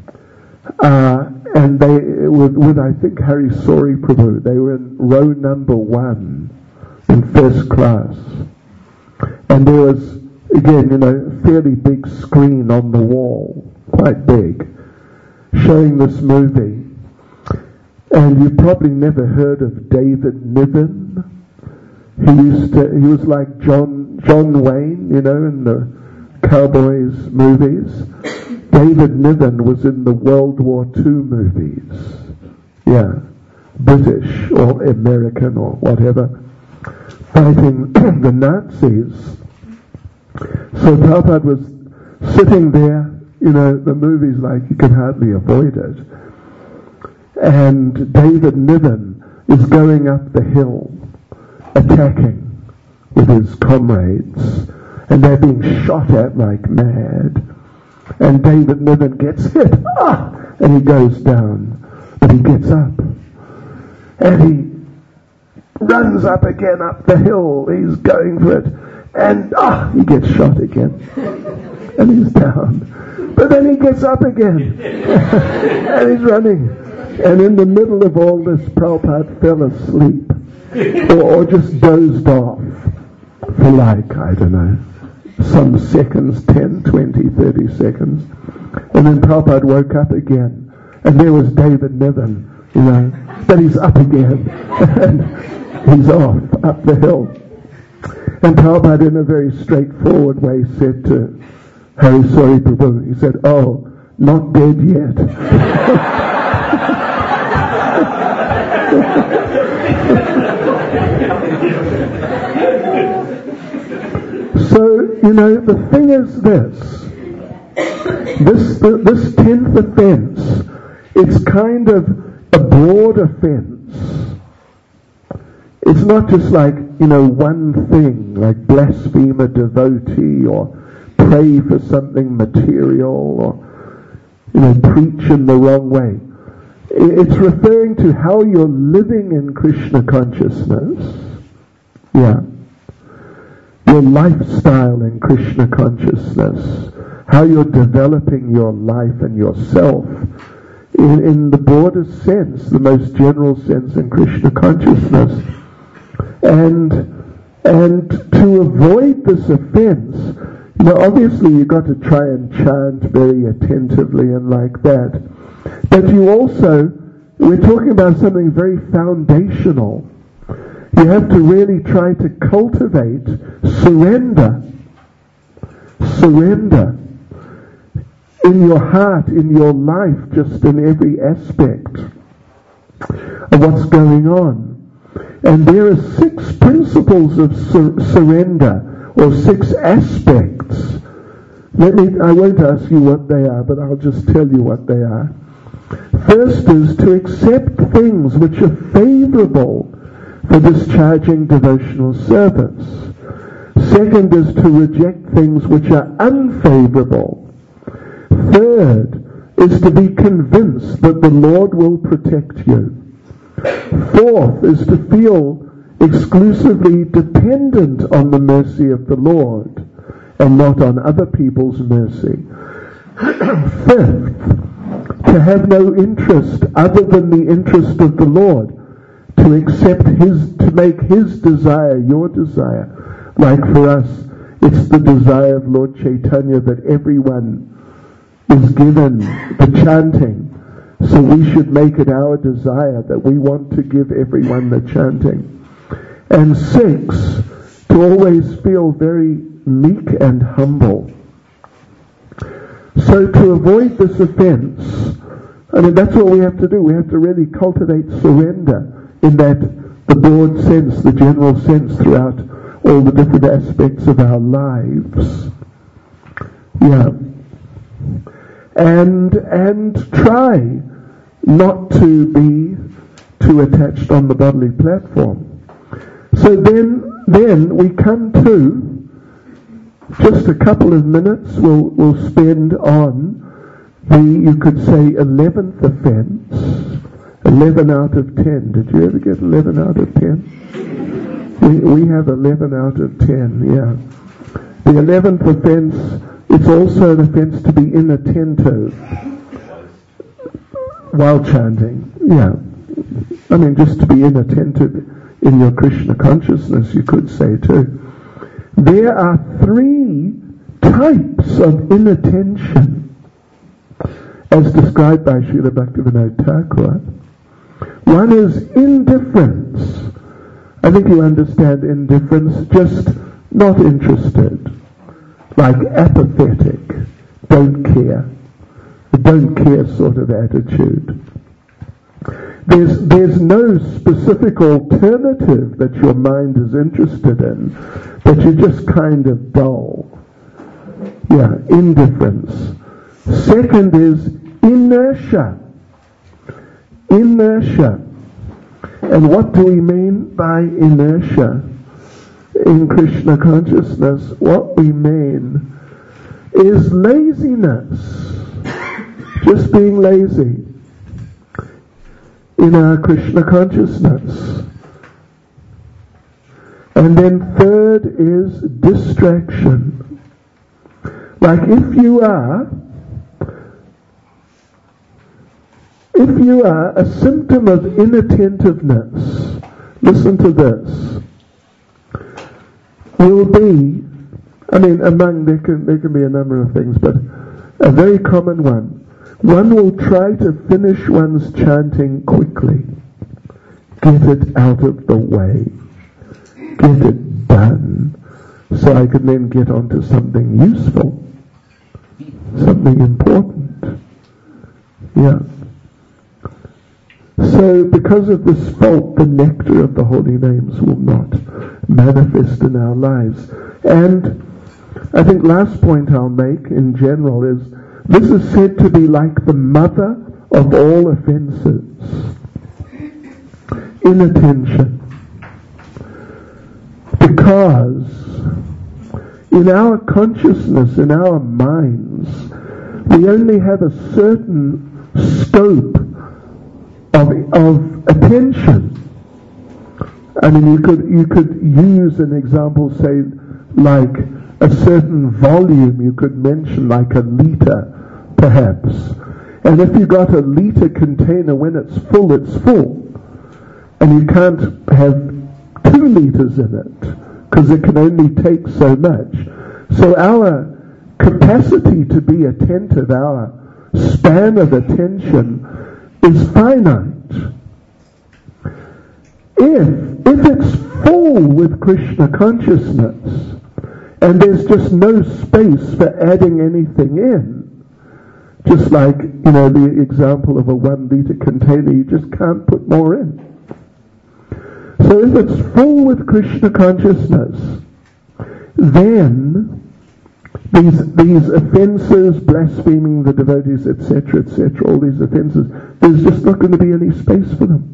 and they, with I think Hari Sori Prabhu, they were in row number 1 in first class. And there was, again, a fairly big screen on the wall, quite big, showing this movie. And you've probably never heard of David Niven. He was like John Wayne, in the Cowboys movies. David Niven was in the World War II movies. Yeah, British or American or whatever, fighting the Nazis. So Prabhupada was sitting there, the movie's like you can hardly avoid it. And David Niven is going up the hill, attacking with his comrades, and they're being shot at like mad. And David Niven gets hit, and he goes down, but he gets up, and he runs up again up the hill. He's going for it, and he gets shot again, and he's down. But then he gets up again, and he's running. And in the middle of all this, Prabhupada fell asleep, or just dozed off for like, I don't know, some seconds, 10, 20, 30 seconds. And then Prabhupada woke up again, and there was David Niven But he's up again, and he's off up the hill. And Prabhupada, in a very straightforward way, said to Hari Sori Prabhu, he said, "Oh, not dead yet." So, the thing is this 10th offense, it's kind of a broad offense. It's not just like, one thing, like blaspheme a devotee or pray for something material or, preach in the wrong way. It's referring to how you're living in Krishna consciousness. Yeah. Your lifestyle in Krishna consciousness. How you're developing your life and yourself in the broadest sense, the most general sense in Krishna consciousness. And to avoid this offense, obviously you've got to try and chant very attentively and like that. But we're talking about something very foundational. You have to really try to cultivate surrender. Surrender. In your heart, in your life, just in every aspect of what's going on. And there are 6 principles of surrender, or 6 aspects. I won't ask you what they are, but I'll just tell you what they are. First is to accept things which are favorable for discharging devotional service. Second is to reject things which are unfavorable. Third is to be convinced that the Lord will protect you. Fourth is to feel exclusively dependent on the mercy of the Lord and not on other people's mercy. Fifth, to have no interest other than the interest of the Lord, to make His desire your desire. Like for us, it's the desire of Lord Chaitanya that everyone is given the chanting. So we should make it our desire that we want to give everyone the chanting. And 6, to always feel very meek and humble. So to avoid this offense, that's what we have to do. We have to really cultivate surrender in the broad sense, the general sense throughout all the different aspects of our lives. Yeah. And try not to be too attached on the bodily platform. So then we come to just a couple of minutes we'll spend on you could say 11th offense, 11 out of 10. Did you ever get 11 out of 10? We have 11 out of 10, yeah. The 11th offense, it's also an offense to be inattentive while chanting, yeah. Just to be inattentive in your Krishna consciousness, you could say too. There are 3 types of inattention as described by Srila Bhaktivinoda Thakur. One is indifference. I think you understand indifference, just not interested. Like apathetic, don't care sort of attitude. There's no specific alternative that your mind is interested in, but you're just kind of dull. Yeah, indifference. Second is inertia. Inertia. And what do we mean by inertia? In Krishna consciousness, what we mean is laziness. Just being lazy in our Krishna consciousness. And then third is distraction. Like if you are a symptom of inattentiveness, listen to this, will be, there can be a number of things, but a very common one one will try to finish one's chanting quickly. Get it out of the way. Get it done. So I can then get onto something useful. Something important. Yeah. So because of this fault, the nectar of the holy names will not manifest in our lives. And I think last point I'll make in general is this is said to be like the mother of all offences. Inattention. Because in our consciousness, in our minds, we only have a certain scope of attention. I mean, you could use an example, say, like a certain volume. You could mention like a liter, perhaps. And if you got a liter container, when it's full, and you can't have 2 liters in it because it can only take so much. So our capacity to be attentive, our span of attention is finite. If it's full with Krishna consciousness and there's just no space for adding anything in, just like, the example of a 1 liter container, you just can't put more in. So if it's full with Krishna consciousness, then these offences, blaspheming the devotees, etc., all these offences, there's just not going to be any space for them.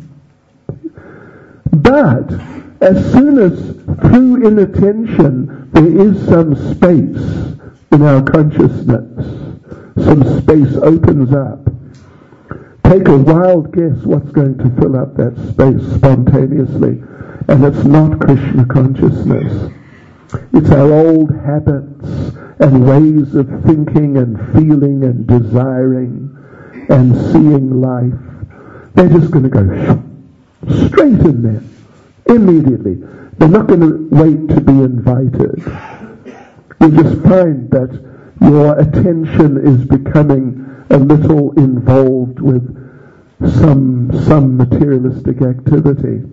But as soon as through inattention there is some space in our consciousness, some space opens up, take a wild guess what's going to fill up that space spontaneously, and it's not Krishna consciousness. It's our old habits and ways of thinking and feeling and desiring and seeing life. They're just going to go straight in there, immediately. They're not going to wait to be invited. You just find that your attention is becoming a little involved with some materialistic activity.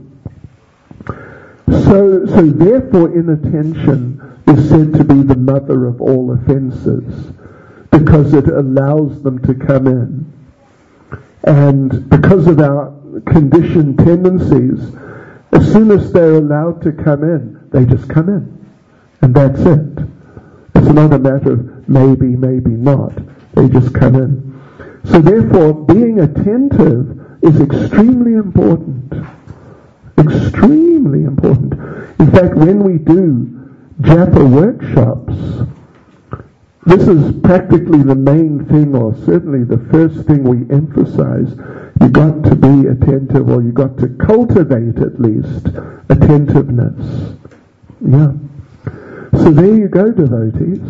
So therefore inattention is said to be the mother of all offences, because it allows them to come in. And because of our conditioned tendencies, as soon as they're allowed to come in, they just come in. And that's it. It's not a matter of maybe, maybe not. They just come in. So therefore, being attentive is extremely important. Extremely important. In fact, when we do Japa workshops, this is practically the main thing, or certainly the first thing we emphasize. You got to be attentive, or you got to cultivate at least attentiveness. Yeah. So there you go, devotees.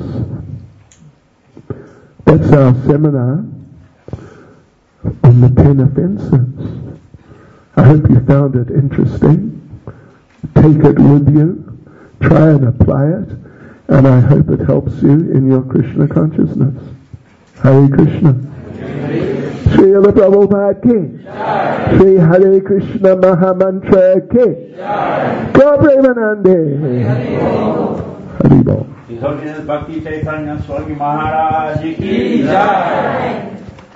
That's our seminar on the 10 offences. I hope you found it interesting. Take it with you. Try and apply it. And I hope it helps you in your Krishna consciousness. Hare Krishna. Srila Prabhupada ki. Shri Hare Krishna Mahamantra ki. Go Premanande. Hari Bol. His Holiness Bhakti Chaitanya Swami Maharaj ki jai.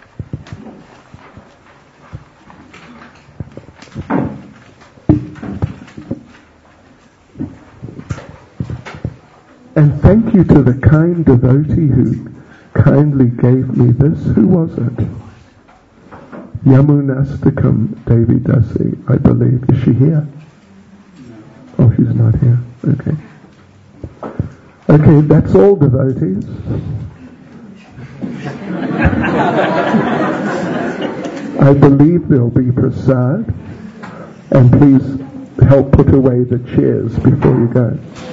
And thank you to the kind devotee who kindly gave me this. Who was it? Yamunastakam Devi Dasi, I believe. Is she here? Oh, she's not here. Okay. Okay, that's all, devotees. I believe there'll be prasad. And please help put away the chairs before you go.